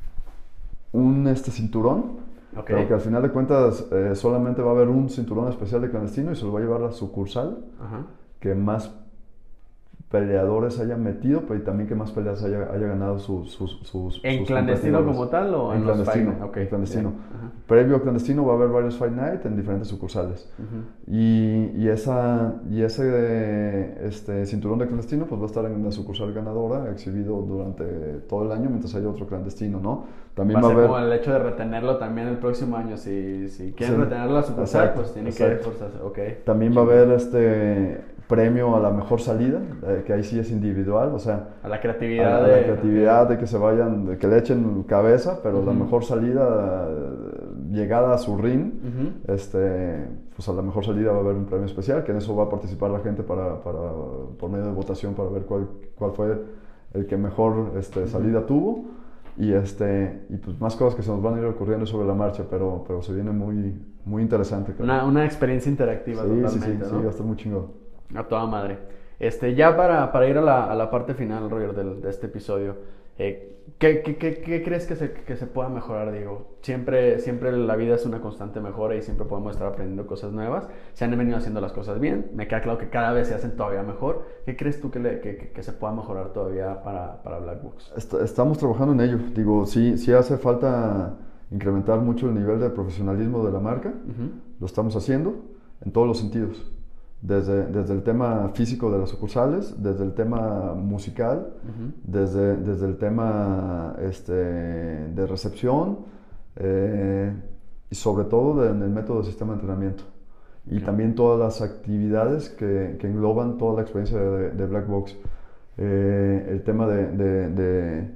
un este, cinturón, okay. pero que al final de cuentas eh, solamente va a haber un cinturón especial de clandestino y se lo va a llevar la sucursal uh-huh. que más peleadores haya metido, pero también que más peleas haya, haya ganado sus, sus, sus ¿En sus clandestino como tal o en, en clandestino? Los okay. En clandestino. Yeah. Uh-huh. Previo a clandestino va a haber varios Fight Night en diferentes sucursales. Uh-huh. y, y, esa, y ese este, cinturón de clandestino pues va a estar en una sucursal ganadora, exhibido durante todo el año mientras haya otro clandestino, ¿no? También va, va a ser haber... como el hecho de retenerlo también el próximo año. Si, si quieren sí. retener la sucursal, exacto, pues tiene exacto. que esforzarse. Okay. También va a haber este premio a la mejor salida, eh, que ahí sí es individual, o sea, a la creatividad, a, a de... la creatividad de que se vayan, de que le echen cabeza, pero uh-huh. la mejor salida, llegada a su ring, uh-huh. este, pues a la mejor salida va a haber un premio especial, que en eso va a participar la gente para, para por medio de votación para ver cuál, cuál fue el que mejor este, salida uh-huh. tuvo. Y, este, y pues más cosas que se nos van a ir ocurriendo sobre la marcha, pero, pero se viene muy, muy interesante. Una, una experiencia interactiva sí, totalmente, sí, sí, ¿no? sí, va a estar muy chingón. A toda madre. Este, ya para, para ir a la, a la parte final, Roger, de, de este episodio, eh, ¿qué, qué, qué, ¿qué crees que se, que se pueda mejorar? Digo, siempre, siempre la vida es una constante mejora y siempre podemos estar aprendiendo cosas nuevas. Se han venido haciendo las cosas bien, me queda claro que cada vez se hacen todavía mejor. ¿Qué crees tú que, le, que, que, que se pueda mejorar todavía para, para Black Box? Estamos trabajando en ello. Digo, sí, sí hace falta incrementar mucho el nivel de profesionalismo de la marca. Uh-huh. Lo estamos haciendo en todos los sentidos. Desde, desde el tema físico de las sucursales, desde el tema musical, Ujú. desde, desde el tema este, de recepción eh, y sobre todo de- en el método de sistema de entrenamiento. Y Ok. también todas las actividades que, que engloban toda la experiencia de, de Black Box. Eh, el tema de, de- de,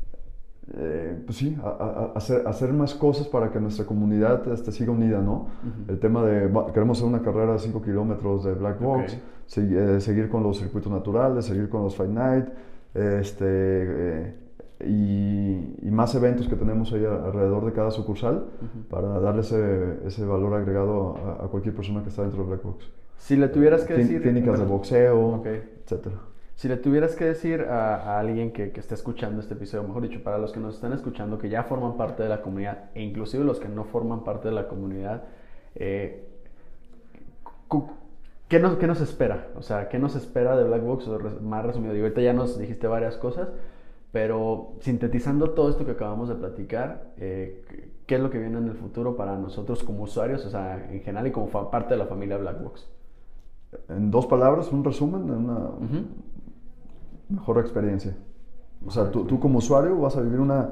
eh, pues sí, a- a- a- hacer, hacer más cosas para que nuestra comunidad este, siga unida, ¿no? Ujú. El tema de, va- queremos hacer una carrera de cinco kilómetros de Black Box, Ok. segui- eh, seguir con los circuitos naturales, seguir con los Fight Night, este, eh, y, y más eventos que tenemos ahí a- alrededor de cada sucursal Ujú. para darle ese, ese valor agregado a, a cualquier persona que está dentro de Black Box. Si le tuvieras que Clí- decir... Clínicas de Perdón. boxeo, Ok. etcétera. Si le tuvieras que decir a, a alguien que, que esté escuchando este episodio, mejor dicho, para los que nos están escuchando, que ya forman parte de la comunidad, e inclusive los que no forman parte de la comunidad, eh, cu- ¿qué nos, qué nos espera? O sea, ¿qué nos espera de Black Box? O res- más resumido, digo, ahorita ya nos dijiste varias cosas, pero sintetizando todo esto que acabamos de platicar, eh, ¿qué es lo que viene en el futuro para nosotros como usuarios, o sea, en general y como fa- parte de la familia Black Box? En dos palabras, un resumen, una Ujú. mejor experiencia. O sea, Mejor tú, tú experiencia. como usuario vas a vivir una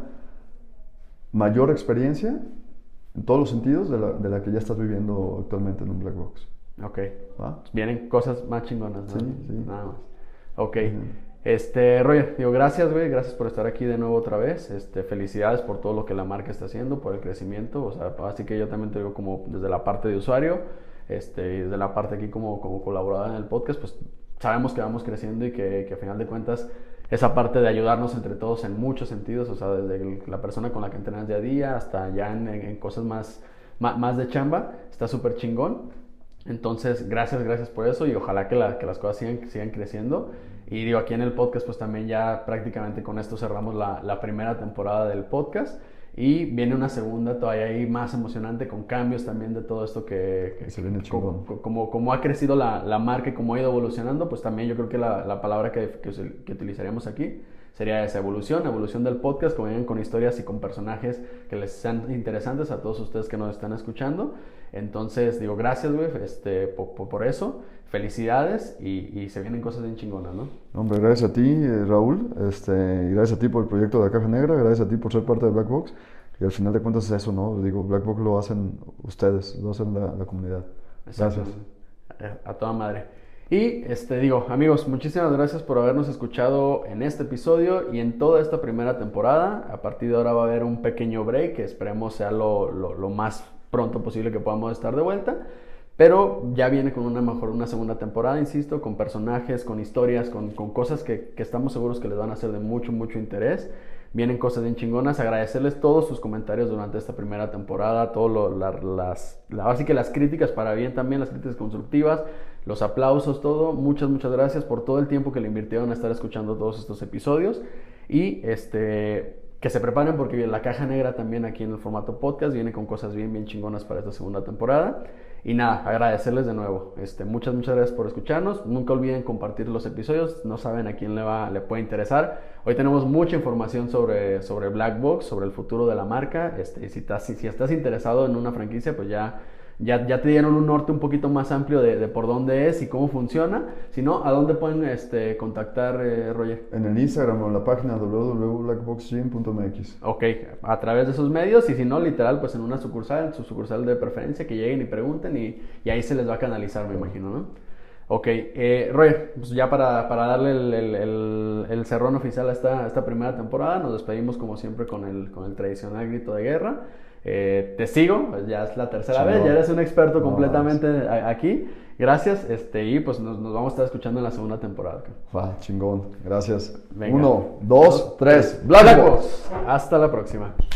mayor experiencia en todos los sentidos de la, de la que ya estás viviendo actualmente en un Black Box. Ok. ¿Va? Vienen cosas más chingonas, ¿no? Sí, sí. Nada más. Ok. Ujú. Este, Roger, digo, gracias, güey, gracias por estar aquí de nuevo otra vez. Este, felicidades por todo lo que la marca está haciendo, por el crecimiento. O sea, así que yo también te digo como desde la parte de usuario, este, y desde la parte aquí como, como colaborador en el podcast, pues sabemos que vamos creciendo y que, que a final de cuentas esa parte de ayudarnos entre todos en muchos sentidos, o sea, desde el- la persona con la que entrenas día a día hasta ya en, en- en cosas más, ma- más de chamba, está súper chingón. Entonces, gracias, gracias por eso y ojalá que, la- que las cosas sigan, sigan creciendo. Y digo, aquí en el podcast, pues también ya prácticamente con esto cerramos la, la primera temporada del podcast. Y viene una segunda todavía ahí más emocionante con cambios también de todo esto que, que- Se viene que- chingón. co- como, como ha crecido la, la marca y como ha ido evolucionando, pues también yo creo que la, la palabra que, que, us- que utilizaríamos aquí sería esa evolución, evolución del podcast, como vengan con historias y con personajes que les sean interesantes a todos ustedes que nos están escuchando. Entonces, digo, gracias, güey, este, por, por, por eso, felicidades y, y se vienen cosas bien chingonas, ¿no? Hombre, gracias a ti, eh, Raúl, este, y gracias a ti por el proyecto de la Caja Negra, gracias a ti por ser parte de Black Box, y al final de cuentas es eso, ¿no? Digo, Black Box lo hacen ustedes, lo hacen la, la comunidad. Gracias. Exactamente. A toda madre. Y este digo, amigos, muchísimas gracias por habernos escuchado en este episodio y en toda esta primera temporada. A partir de ahora va a haber un pequeño break que esperemos sea lo, lo, lo más pronto posible que podamos estar de vuelta. Pero ya viene con una mejor, una segunda temporada, insisto, con personajes, con historias, con, con cosas que, que estamos seguros que les van a ser de mucho, mucho interés. Vienen cosas bien chingonas. Agradecerles todos sus comentarios durante esta primera temporada, todo lo, la, las, la, así que las críticas para bien también, las críticas constructivas, los aplausos, todo. Muchas, muchas gracias por todo el tiempo que le invirtieron a estar escuchando todos estos episodios. Y este... que se preparen porque la Caja Negra también aquí en el formato podcast viene con cosas bien, bien chingonas para esta segunda temporada. Y nada, agradecerles de nuevo. Este, muchas, muchas gracias por escucharnos. Nunca olviden compartir los episodios. No saben a quién le, va, le puede interesar. Hoy tenemos mucha información sobre, sobre Black Box, sobre el futuro de la marca. Este, si, estás, si, si estás interesado en una franquicia, pues ya... Ya, ya te dieron un norte un poquito más amplio de, de por dónde es y cómo funciona. Si no, ¿a dónde pueden este, contactar, eh, Roger? En el Instagram o en la página w w w punto black box gym punto m x. Ok, a través de esos medios y si no, literal, pues en una sucursal, su sucursal de preferencia, que lleguen y pregunten y, y ahí se les va a canalizar, me imagino, ¿no? Ok, eh, Roger, pues ya para, para darle el, el, el, el cerrón oficial a esta, a esta primera temporada, nos despedimos como siempre con el, con el tradicional grito de guerra. Eh, te sigo, pues ya es la tercera Sí, vez, no. ya eres un experto No, completamente a- aquí. Gracias, este, y pues nos, nos vamos a estar escuchando en la segunda temporada. Va, chingón. Gracias. Venga. Uno, dos, tres. Black Black Box. Box. Hasta la próxima.